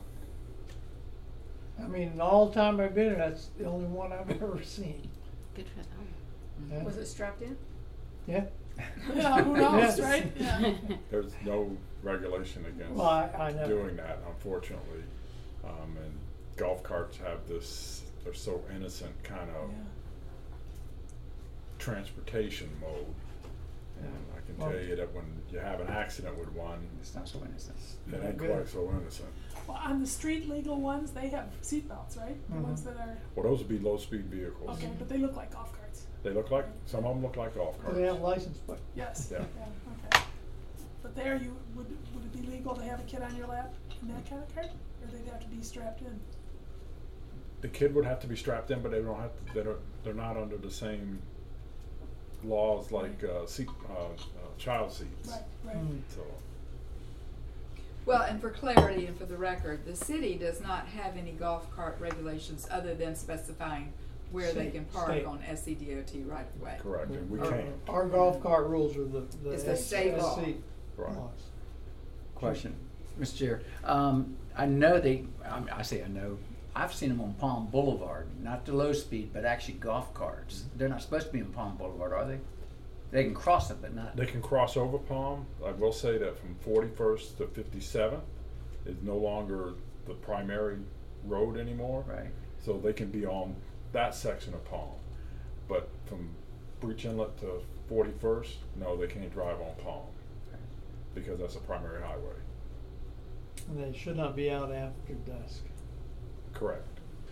I mean, in all the time I've been here, that's the only one I've ever seen. Good for them. Yeah. Was it strapped in? Yeah. yeah, who knows, Yes. right? Yeah. There's no regulation against Well, I know. doing that, unfortunately. And golf carts have this, they're so innocent kind of Yeah. transportation mode. And I can Well- tell you that when you have an accident with one, It's not so innocent. it ain't Good. quite so innocent. Well, on the street legal ones, they have seatbelts, right? The Mhm. ones that are, Well, those would be low-speed vehicles. okay, but they look like golf carts. They look like, some of them look like golf Do they have carts. license plate? Yes. Yeah. Okay. But there, would it be legal to have a kid on your lap in that kind of cart? Or they'd have to be strapped in? The kid would have to be strapped in, but they don't have to, they're not under the same laws like child seats. Right, right. Mm. So, Well, and for clarity and for the record, the city does not have any golf cart regulations other than specifying where they can park State. on SCDOT right of way. correct, and we Our- can't. Our golf cart rules are the It's the state law. SC Right. laws. Question, Mr. Chair. I know I say I know, I've seen them on Palm Boulevard, not the low speed, but actually golf carts. They're not supposed to be on Palm Boulevard, are they? They can cross it, but not. They can cross over Palm. I will say that from 41st to 57th is no longer the primary road anymore. Right. So they can be on that section of Palm. But from Breach Inlet to 41st, no, they can't drive on Palm because that's a primary highway. And they should not be out after dusk, Correct.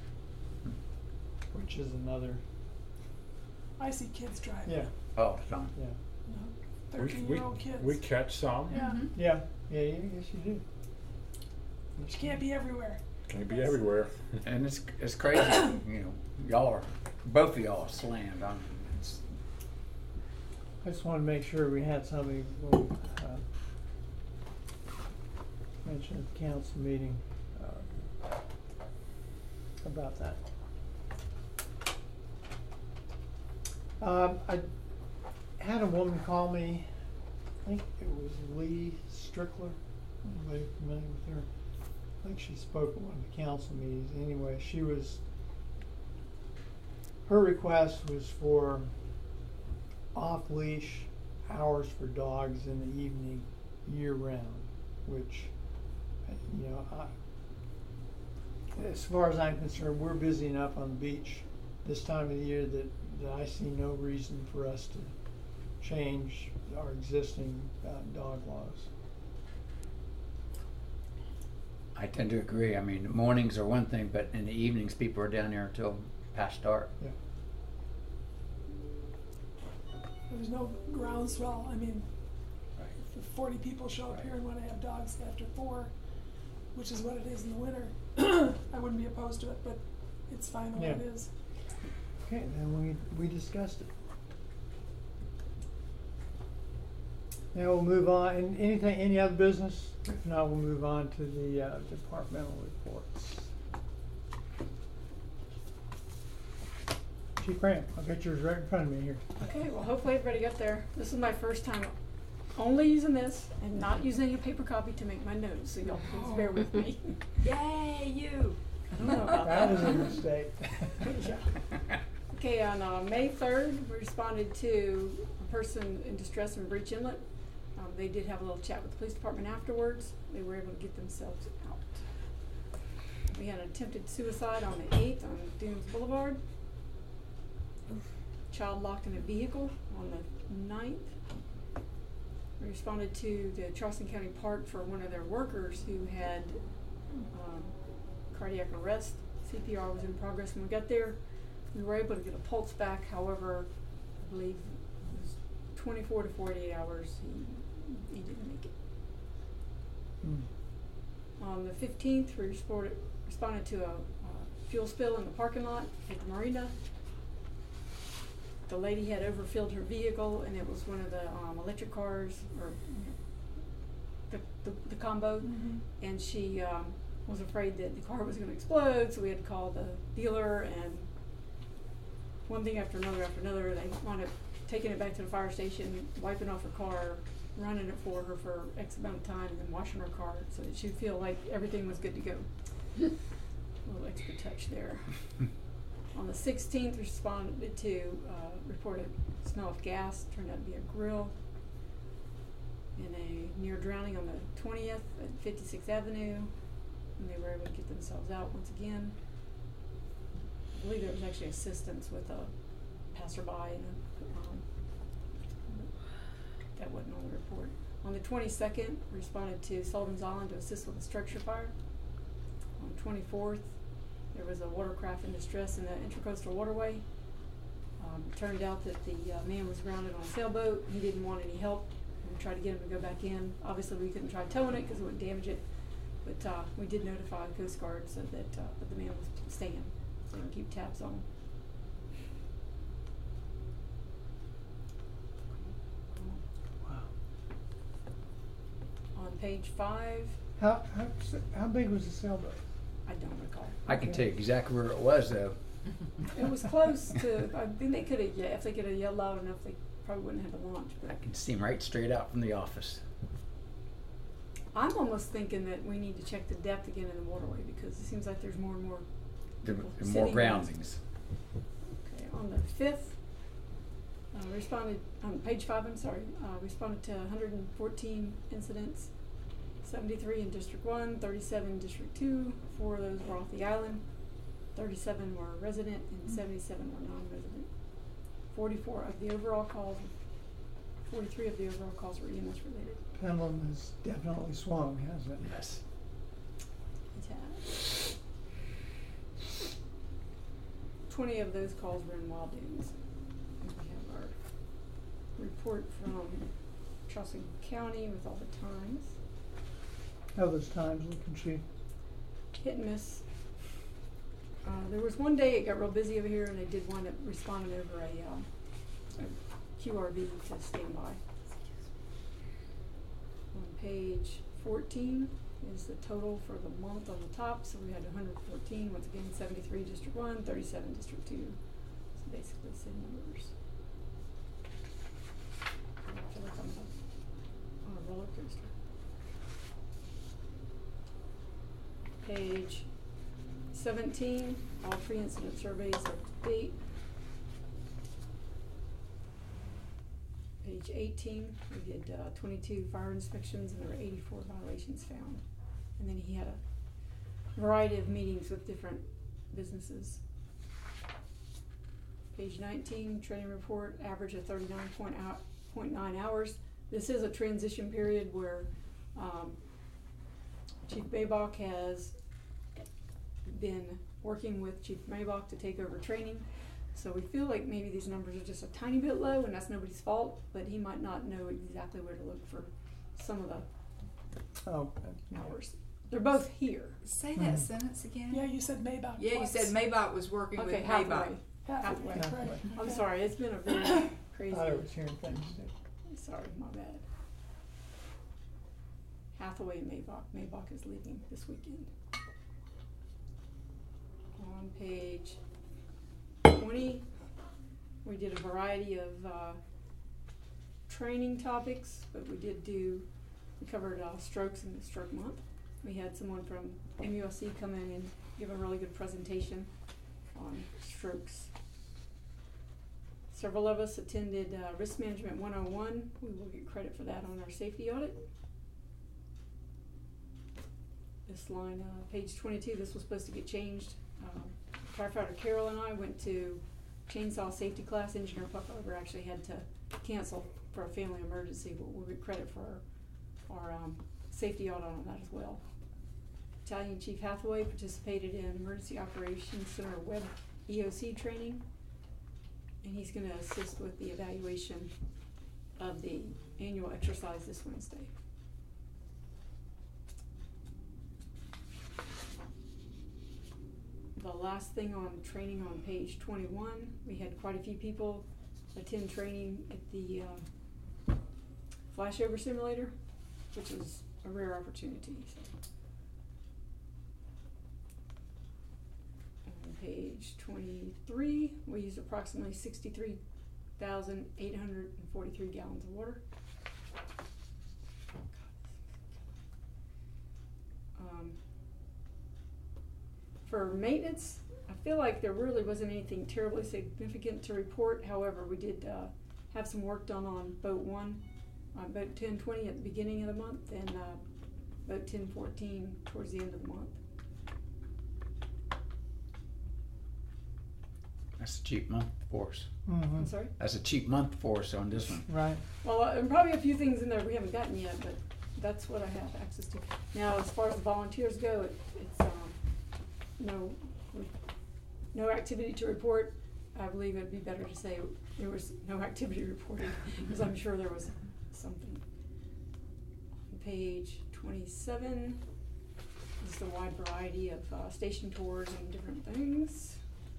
which is another, I see kids driving. yeah, All the time. yeah. You know, 13-year-old kids. We catch some. Yeah. Mhm. Yeah, yeah, yes you do. But you can't be everywhere. Can't be everywhere. And it's crazy, you know, both of y'all are slammed. It's, I just wanted to make sure we had somebody who mentioned at the council meeting about that. I had a woman call me, I think it was Lee Strickler, anybody familiar with her? I think she spoke at one of the council meetings. Anyway, her request was for off-leash hours for dogs in the evening, year-round, which, you know, as far as I'm concerned, we're busy enough on the beach this time of the year that I see no reason for us to change our existing dog laws. I tend to agree. I mean, mornings are one thing, but in the evenings, people are down there until past dark. Yeah. There's no groundswell. I mean, Right. if 40 people show up Right. here and want to have dogs after 4, which is what it is in the winter, I wouldn't be opposed to it, but it's fine the way it Yeah. is. Okay, then we discussed it. Now we'll move on, and any other business? If not, we'll move on to the departmental reports. Chief Graham, I'll get yours right in front of me here. Okay, well, hopefully everybody got there. This is my first time only using this and not using a paper copy to make my notes, so y'all please bear with me. Yay, you! I don't know about That that. was a mistake. Yeah. Okay, on May 3rd, we responded to a person in distress in Breach Inlet. They did have a little chat with the police department afterwards. They were able to get themselves out. We had an attempted suicide on the 8th on Dunes Boulevard. Child locked in a vehicle on the 9th. We responded to the Charleston County Park for one of their workers who had cardiac arrest. CPR was in progress when we got there. We were able to get a pulse back, however, I believe it was 24 to 48 hours. He didn't make it. On the 15th, we responded to a fuel spill in the parking lot at the marina. The lady had overfilled her vehicle, and it was one of the electric cars, or the combo, and she was afraid that the car was going to explode, so we had to call the dealer, and one thing after another, they wound up taking it back to the fire station, wiping off her car, running it for her for X amount of time, and then washing her car so that she'd feel like everything was good to go. A little extra touch there. On the 16th, responded to report a smell of gas, turned out to be a grill. In a near drowning on the 20th at 56th Avenue, and they were able to get themselves out once again. I believe there was actually assistance with a passerby, and that wasn't on the report. On the 22nd, responded to Sullivan's Island to assist with a structure fire. On the 24th, there was a watercraft in distress in the Intracoastal Waterway. Turned out that the man was grounded on a sailboat. He didn't want any help. We tried to get him to go back in. Obviously, we couldn't try towing it because it would damage it. But we did notify the Coast Guard so that the man was staying, so they can keep tabs on him. Wow. On page 5, How big was the sailboat? I don't recall. I can tell you exactly where it was, though. It was close to, I think they could have, if they could have yelled loud enough, they probably wouldn't have to launch. But I can see him right straight out from the office. I'm almost thinking that we need to check the depth again in the waterway, because it seems like there's more and more. There people there are more sitting in- groundings. Okay, on the 5th, responded, on page 5, responded to 114 incidents, 73 in District 1, 37 in District 2, 4 of those were off the island, 37 were resident, and 77 were non-resident. 43 of the overall calls were EMS related. Pendulum has definitely swung, hasn't it? Yes. It has. 20 of those calls were in Wild Dunes. And we have our report from Charleston County with all the times. How are those times looking, Chief? Hit and miss. There was one day it got real busy over here, and they did wind up responding over a QRV to standby. On page 14 is the total for the month on the top, so we had 114, once again 73 District 1, 37 District 2. So basically the same numbers. I feel like I'm on a roller coaster. Page 17, all pre-incident surveys are up to date. Page 18, we did 22 fire inspections, and there were 84 violations found. And then he had a variety of meetings with different businesses. Page 19, training report, average of 39.9 hours. This is a transition period where Chief Maybach has been working with Chief Maybach to take over training. So we feel like maybe these numbers are just a tiny bit low, and that's nobody's fault, but he might not know exactly where to look for some of the Oh, hours. They're both here. Say that sentence again. Yeah, you said Maybach. Yeah, you twice. said Maybach was working Okay, with halfway. Maybach. Halfway, Halfway. right. I'm Okay. sorry, it's been a very I crazy. thought I was hearing things too. Sorry, my bad. Hathaway and Maybach. Maybach is leaving this weekend. On page 20, we did a variety of training topics, but we covered strokes in the stroke month. We had someone from MUSC come in and give a really good presentation on strokes. Several of us attended Risk Management 101. We will get credit for that on our safety audit. This line, page 22, this was supposed to get changed. Firefighter Carol and I went to chainsaw safety class. Engineer Puckover actually had to cancel for a family emergency, but we'll get credit for our safety audit on that as well. Battalion Chief Hathaway participated in Emergency Operations Center Web EOC training, and he's going to assist with the evaluation of the annual exercise this Wednesday. The last thing on training on page 21, we had quite a few people attend training at the flashover simulator, which is a rare opportunity. So. On page 23, we used approximately 63,843 gallons of water. For maintenance, I feel like there really wasn't anything terribly significant to report. However, we did have some work done on boat 1, on boat 1020 at the beginning of the month, and boat 1014 towards the end of the month. That's a cheap month for us. I'm sorry? That's a cheap month for us on this one. Right. Well, and probably a few things in there we haven't gotten yet, but that's what I have access to. Now, as far as the volunteers go, it's no activity to report. I believe it'd be better to say there was no activity reported, because I'm sure there was something. On page 27 is the wide variety of station tours and different things.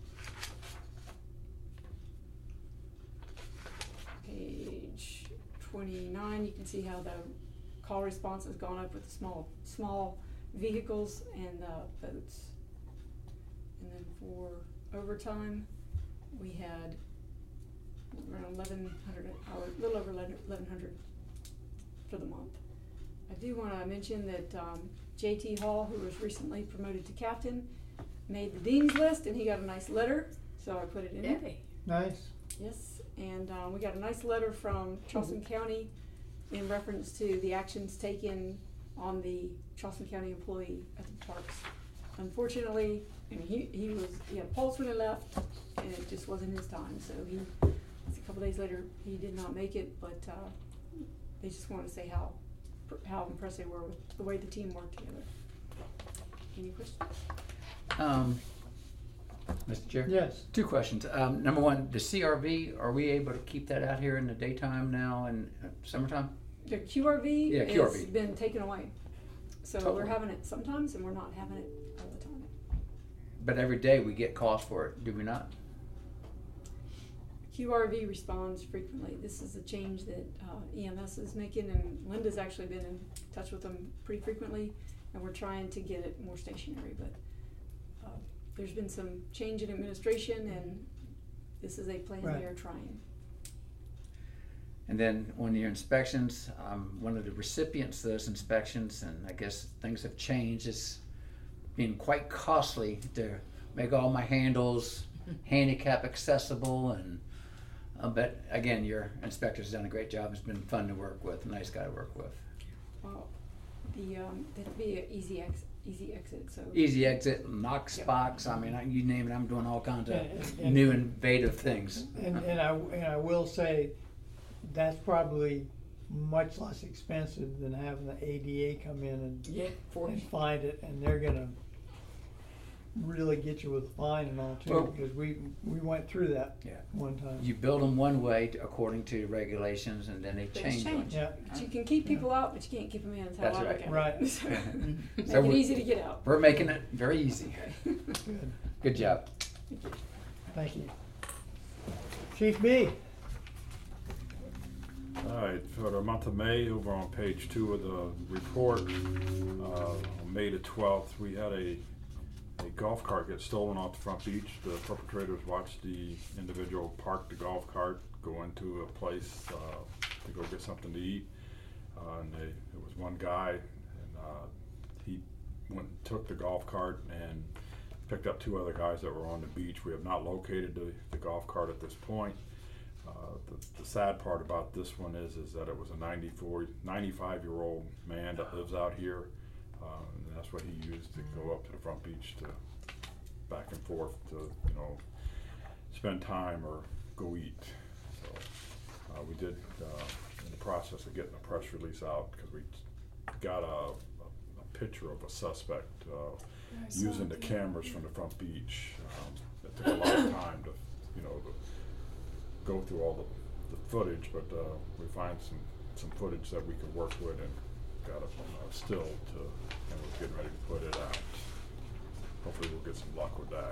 Page 29, you can see how the call response has gone up with the small vehicles and boats. And then for overtime, we had around 1,100 hours, a little over 1,100 for the month. I do want to mention that J.T. Hall, who was recently promoted to captain, made the dean's list, and he got a nice letter, so I put it in there. Nice. Yes, and we got a nice letter from Charleston County in reference to the actions taken on the Charleston County employee at the parks. Unfortunately, I mean, he had a pulse when he left, and it just wasn't his time. So a couple days later, he did not make it. But they just wanted to say how impressed they were with the way the team worked together. Any questions? Mr. Chair? Yes. 2 questions. Number one, the CRV, are we able to keep that out here in the daytime now and summertime? The QRV Yeah, has QRV. been taken away. So Totally. we're having it sometimes, and we're not having it all the time. But every day we get calls for it, do we not? QRV responds frequently. This is a change that EMS is making, and Linda's actually been in touch with them pretty frequently, and we're trying to get it more stationary. But there's been some change in administration, and this is a plan Right. they are trying. And then on your inspections, one of the recipients of those inspections, and I guess things have changed, it's been quite costly to make all my handles handicap accessible, and but again, your inspector's done a great job. It's been fun to work with, a nice guy to work with. Well, that'd be an easy exit. So Easy exit, Knox Yep. box, I mean, you name it, I'm doing all kinds of And- new innovative things. And I will say, that's probably much less expensive than having the ADA come in and Yeah, find it, and they're gonna really get you with a fine and all too, Well- because we went through that Yeah. one time. You build them one way according to regulations, and then they Things change on change. you. Yeah, But you can keep people out, but you can't keep them in. That's how That's I right. look at Right. it. So, make So it we- easy to get out. We're making it very easy. good, Good job. thank you. Chief B, All right, for the month of May, over on page 2 of the report, on May the 12th, we had a golf cart get stolen off the front beach. The perpetrators watched the individual park the golf cart, go into a place to go get something to eat. And it was one guy, and he went and took the golf cart and picked up 2 other guys that were on the beach. We have not located the golf cart at this point. The sad part about this one is that it was a 95-year-old man that lives out here, and that's what he used to go up to the front beach to back and forth to, spend time or go eat. So we did, in the process of getting a press release out, because we got a picture of a suspect using the cameras from the front beach. It took a lot of time to go through all the footage, but we find some footage that we could work with, and got a still to, and we're getting ready to put it out. Hopefully we'll get some luck with that.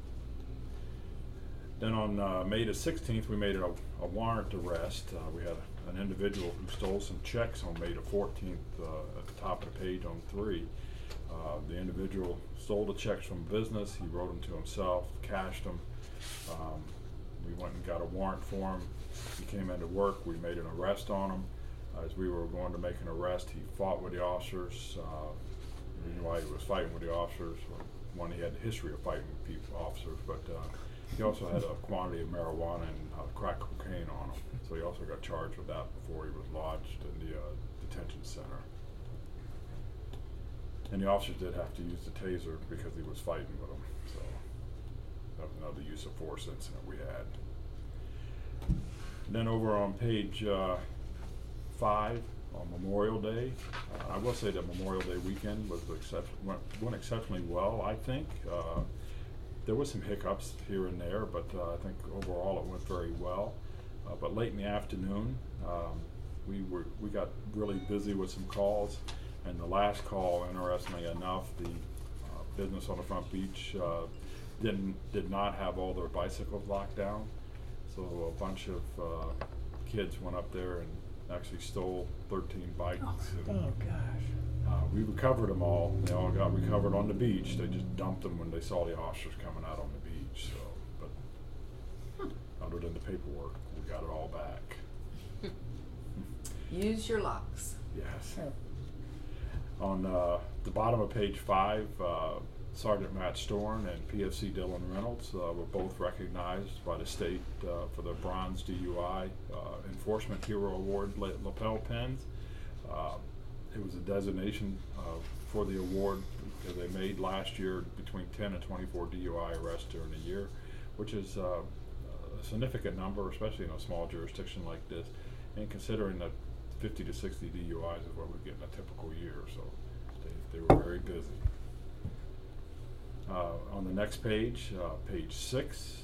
Then on May the 16th, we made a warrant arrest. We had an individual who stole some checks on May the 14th at the top of the page on 3. The individual stole the checks from business. He wrote them to himself, cashed them. We went and got a warrant for him. He came into work. We made an arrest on him. As we were going to make an arrest, he fought with the officers. The reason why he was fighting with the officers, one, he had a history of fighting with officers, but he also had a quantity of marijuana and crack cocaine on him. So he also got charged with that before he was lodged in the detention center. And the officers did have to use the taser because he was fighting with them. So that was another use of force incident we had. And then over on page 5, on Memorial Day, I will say that Memorial Day weekend went exceptionally well, I think. There was some hiccups here and there, but I think overall it went very well. But late in the afternoon, we got really busy with some calls, and the last call, interestingly enough, the business on the front beach did not have all their bicycles locked down, so a bunch of kids went up there and actually stole 13 bikes. oh gosh. We recovered them all. They all got recovered on the beach. They just dumped them when they saw the officers coming out on the beach. So, but other than the paperwork, we got it all back. Use your locks. Yes. On the bottom of page 5, Sergeant Matt Storn and PFC Dylan Reynolds were both recognized by the state for the Bronze DUI Enforcement Hero Award lapel pins. It was a designation for the award because they made last year between 10 and 24 DUI arrests during the year, which is a significant number, especially in a small jurisdiction like this, and considering that 50 to 60 DUIs is what we get in a typical year, so they were very busy. On the next page, page 6,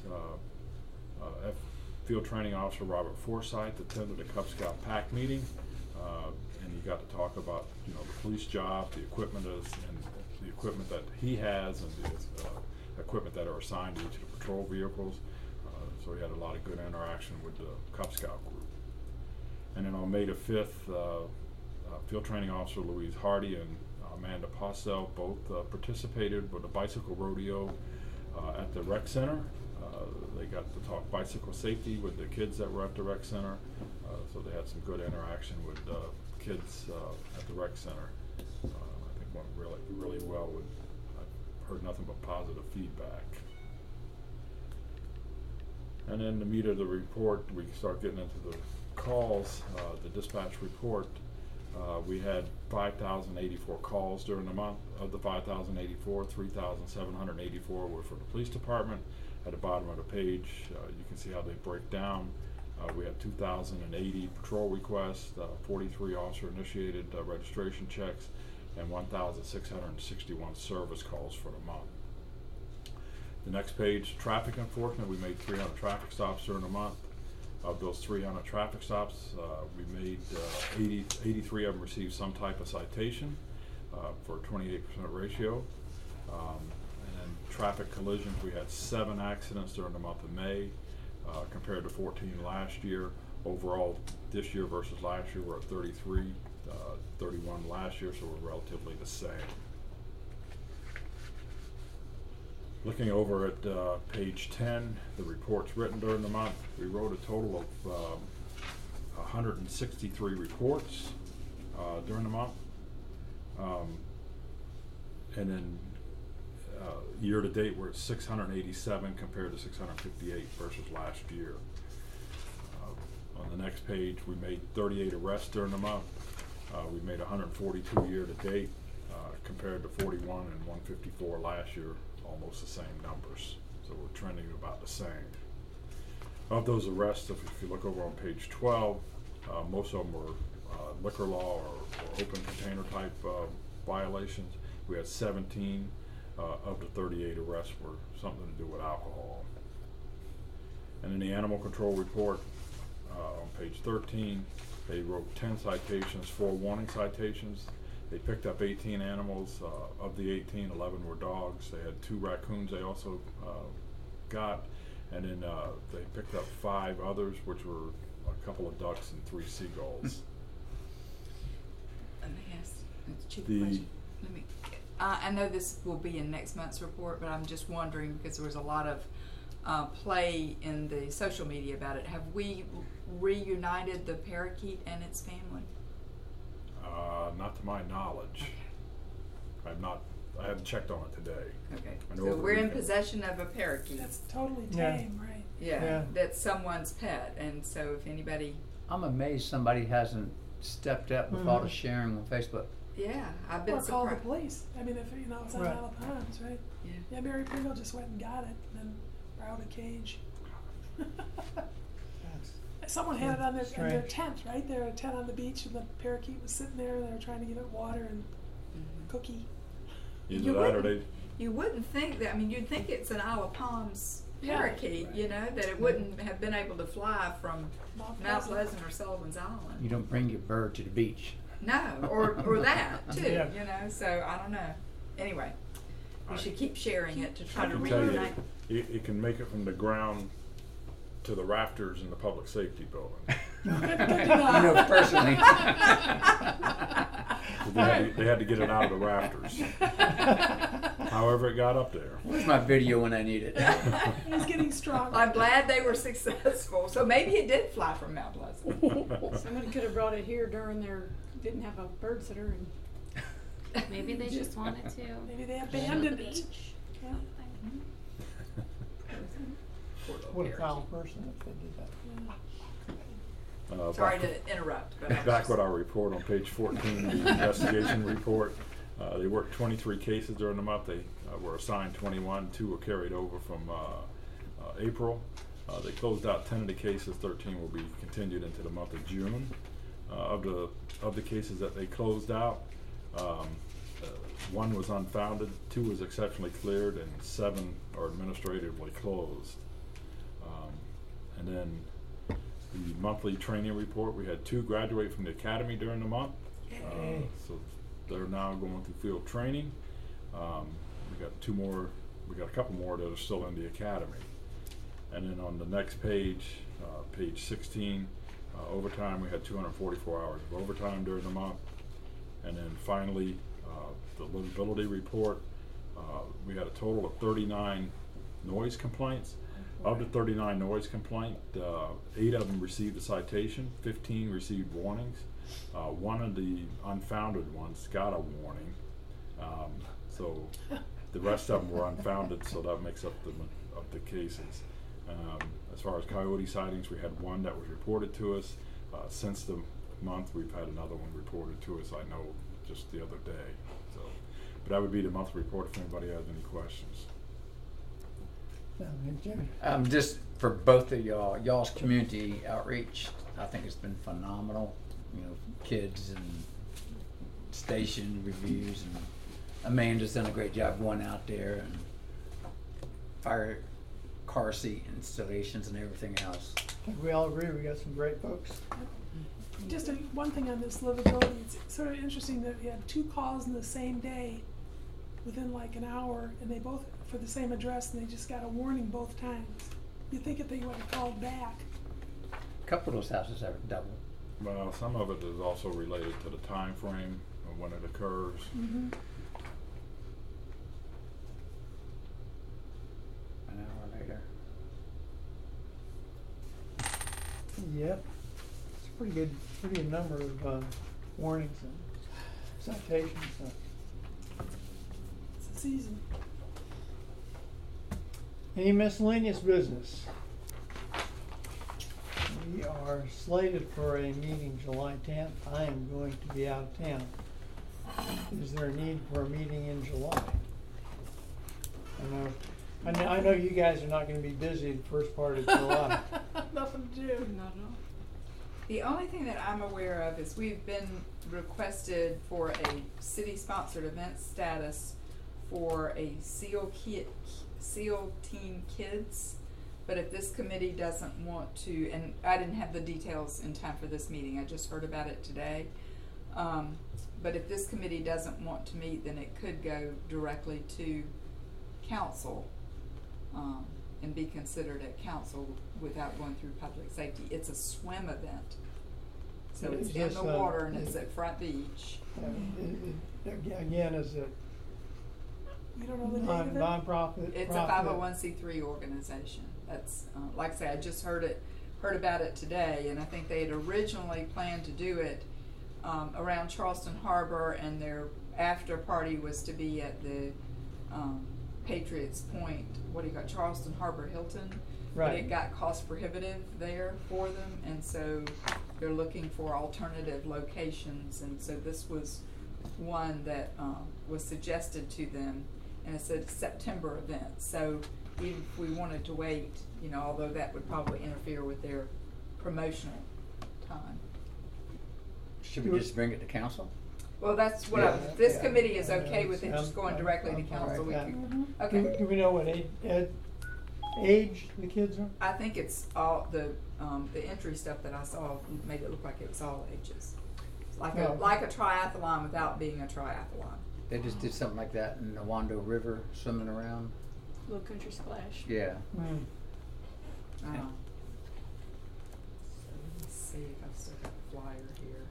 Field Training Officer Robert Forsythe attended a Cub Scout PAC meeting, and he got to talk about the police job, the equipment and the equipment that he has, and the equipment that are assigned to each of the patrol vehicles. So he had a lot of good interaction with the Cub Scout group. And then on May the 5th, Field Training Officer Louise Hardy and Amanda Postel both participated with a bicycle rodeo at the rec center. They got to talk bicycle safety with the kids that were at the rec center, so they had some good interaction with kids at the rec center. I think went really well. I've heard nothing but positive feedback. And then the meat of the report, we start getting into the calls, the dispatch report. We had 5,084 calls during the month. Of the 5,084, 3,784 were for the police department. At the bottom of the page, you can see how they break down. We had 2,080 patrol requests, 43 officer-initiated registration checks, and 1,661 service calls for the month. The next page, traffic enforcement. We made 300 traffic stops during the month. Of those 300 traffic stops, we made 83 of them received some type of citation for a 28% ratio. And then traffic collisions, we had 7 accidents during the month of May compared to 14 last year. Overall, this year versus last year, we're at 33, 31 last year, so we're relatively the same. Looking over at page 10, the reports written during the month, we wrote a total of 163 reports during the month. And then year to date, we're at 687 compared to 658 versus last year. On the next page, we made 38 arrests during the month. We made 142 year to date compared to 41 and 154 last year. Almost the same numbers, so we're trending about the same. Of those arrests, if you look over on page 12, most of them were liquor law or open container type violations. We had 17 of the 38 arrests were something to do with alcohol. And in the animal control report on page 13, they wrote 10 citations, 4 warning citations. They picked up 18 animals. Of the 18, 11 were dogs. They had 2 raccoons they also got. And then they picked up 5 others, which were a couple of ducks and 3 seagulls. Let me ask a cheap question. I know this will be in next month's report, but I'm just wondering because there was a lot of play in the social media about it. Have we reunited the parakeet and its family? Not to my knowledge. Okay. I haven't checked on it today. Okay. I know So over we're in weekend. possession of a parakeet. That's totally Yeah. tame, right? Yeah, that's someone's pet, and so if anybody, I'm amazed somebody hasn't stepped up with all the sharing on Facebook. yeah, I've been Or call the surprised. police. I mean, if it's on Right. Isle of Palms, right? Yeah. Yeah, Mary Pringle just went and got it and then borrowed a cage. Someone had it on their Strange. tent, right? They had a tent on the beach and the parakeet was sitting there and they were trying to give it water and Mhm. cookie. Either You that or wouldn't- they, You wouldn't think that. I mean, you'd think it's an Isle of Palms Yeah. parakeet, you know, that it wouldn't have been able to fly from Mount Mount Pleasant or Sullivan's Island. You don't bring your bird to the beach. No, or that too, Yeah. you know. So I don't know. Anyway, we I- should keep sharing it to try I to can tell you, reunite. it can make it from the ground to the rafters in the public safety building. Good to You know. know personally. They had to get it out of the rafters. However, it got up there. Where's my video when I need it? He's getting stronger. I'm glad they were successful. So maybe it did fly from Mount Pleasant. Somebody could have brought it here during their, didn't have a bird sitter and. Maybe they just wanted to. Maybe they show abandoned the it. beach. Yeah. Poor little What a parakeet. foul person if they did that. Sorry to interrupt, but I was Back just- with our report on page 14, the investigation report. They worked 23 cases during the month. They were assigned 21. 2 were carried over from April. They closed out 10 of the cases. 13 will be continued into the month of June. Of the cases that they closed out, 1 was unfounded, 2 was exceptionally cleared, and 7 are administratively closed. And then the monthly training report, we had 2 graduate from the academy during the month. Yay. So they're now going through field training. We got 2 more, we got a couple more that are still in the academy. And then on the next page, page 16, overtime, we had 244 hours of overtime during the month. And then finally, the livability report, we had a total of 39 noise complaints. Of the 39 noise complaints, 8 of them received a citation, 15 received warnings. 1 of the unfounded ones got a warning. So the rest of them were unfounded, so that makes up of the cases. As far as coyote sightings, we had 1 that was reported to us. Since the month, we've had another one reported to us, I know, just the other day. So, but that would be the monthly report if anybody has any questions. Jimmy. Just for both of y'all's community outreach, I think it's been phenomenal. You know, kids and station reviews, and Amanda's done a great job going out there, and fire car seat installations and everything else. I think we all agree we got some great folks. Just one thing on this livability, it's sort of interesting that we had 2 calls in the same day within like an hour, and they both for the same address, and they just got a warning both times. You'd think if they would have called back. A couple of those houses are double. Well, some of it is also related to the time frame of when it occurs. Mm-hmm. An hour later. Yep. It's a pretty good number of warnings and citations. It's the season. Any miscellaneous business? We are slated for a meeting July 10th. I am going to be out of town. Is there a need for a meeting in July? I know you guys are not going to be busy the first part of July. Nothing to do. Not at all. The only thing that I'm aware of is we've been requested for a city-sponsored event status for a SEAL Team Kids. But if this committee doesn't want to, and I didn't have the details in time for this meeting, I just heard about it today. But if this committee doesn't want to meet, then it could go directly to council and be considered at council without going through public safety. It's a swim event. So it's in the water and it's at Front Beach. Again, is it We don't know the date of it. non-profit? It's a 501c3 organization. That's like I say, I just heard about it today, and I think they had originally planned to do it around Charleston Harbor, and their after party was to be at the Patriots Point. What do you got? Charleston Harbor Hilton. Right. But it got cost prohibitive there for them, and so they're looking for alternative locations. And so this was one that was suggested to them, and it's a September event. So even if we wanted to wait, you know, although that would probably interfere with their promotional time. Should we just bring it to council? Well, that's what Yeah, this yeah, committee is yeah, okay with it just going directly to I'm fine council. with We that. can, Do okay. we know what age the kids are? I think it's all the entry stuff that I saw made it look like it was all ages. Like No. like a triathlon without being a triathlon. They just did something like that in the Wando River, swimming around. Little country splash. Yeah. Mm. Let's see if I've still got a flyer here.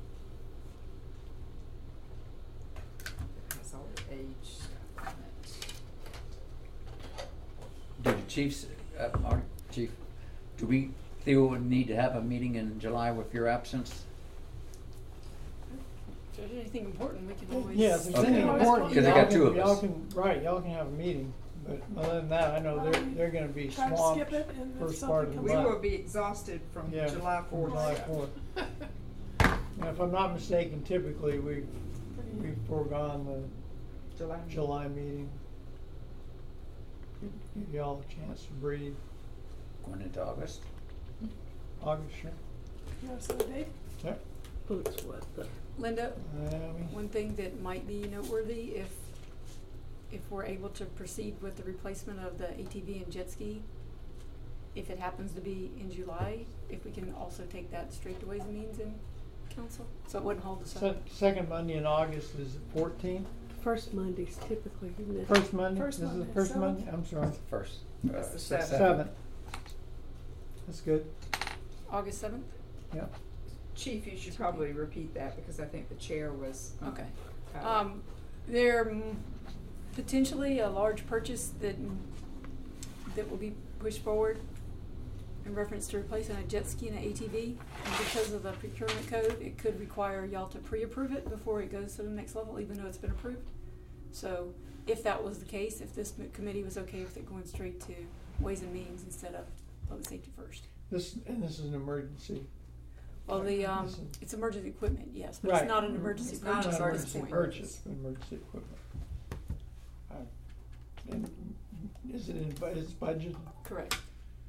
It has all the age stuff on it. Do the chiefs, our chief, do we feel we need to have a meeting in July with your absence? If there's anything important, we can always. Yeah, if there's Okay. anything important, 'Cause they got two of y'all us. can, right, y'all can have a meeting, but other than that, I know they're gonna be Try to swamped skip it, and if first something part of the comes We up. month. will be exhausted from Yeah, July from 4th. July 4th. And if I'm not mistaken, typically we've foregone the July meeting. Give y'all a chance to breathe. Going into August? August, sure. You want to set a date? Yep. Boots what the Linda, Um, one thing that might be noteworthy, if we're able to proceed with the replacement of the ATV and jet ski, if it happens to be in July, if we can also take that straight to Ways and Means in council, so it wouldn't hold us up. Second Monday in August is the 14th. first Mondays typically, isn't it? First Monday? First This is the Monday, first seventh. Monday? I'm sorry. First. That's the sixth, seventh. 7th. That's good. August 7th? Yep. Chief, you should probably repeat that because I think the chair was. Okay. out. There potentially a large purchase that will be pushed forward in reference to replacing a jet ski and an ATV. And because of the procurement code, it could require y'all to pre-approve it before it goes to the next level, even though it's been approved. So if that was the case, if this committee was okay with it going straight to Ways and Means instead of Public Safety first. This is an emergency. Well, it's emergency equipment, yes, but it's Right. not an emergency It's not an purchase at this emergency point. Purchase of emergency equipment. And is it it's budget? Correct.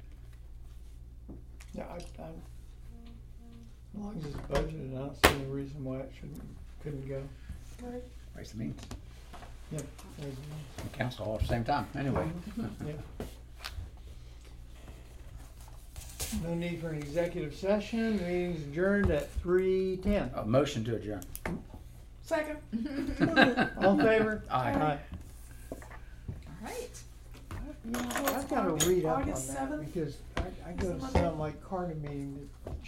Yeah, as long as it's budgeted, I don't see any reason why it couldn't go. Right. Ways and Means. Yep. And council all at the same time, anyway. Yeah. No need for an executive session. Meeting's adjourned at 3:10. A motion to adjourn. Second. All in favor? Aye. All right. You know, I've got to read up on August that 7th? because I go to Monday? some like Carter meeting that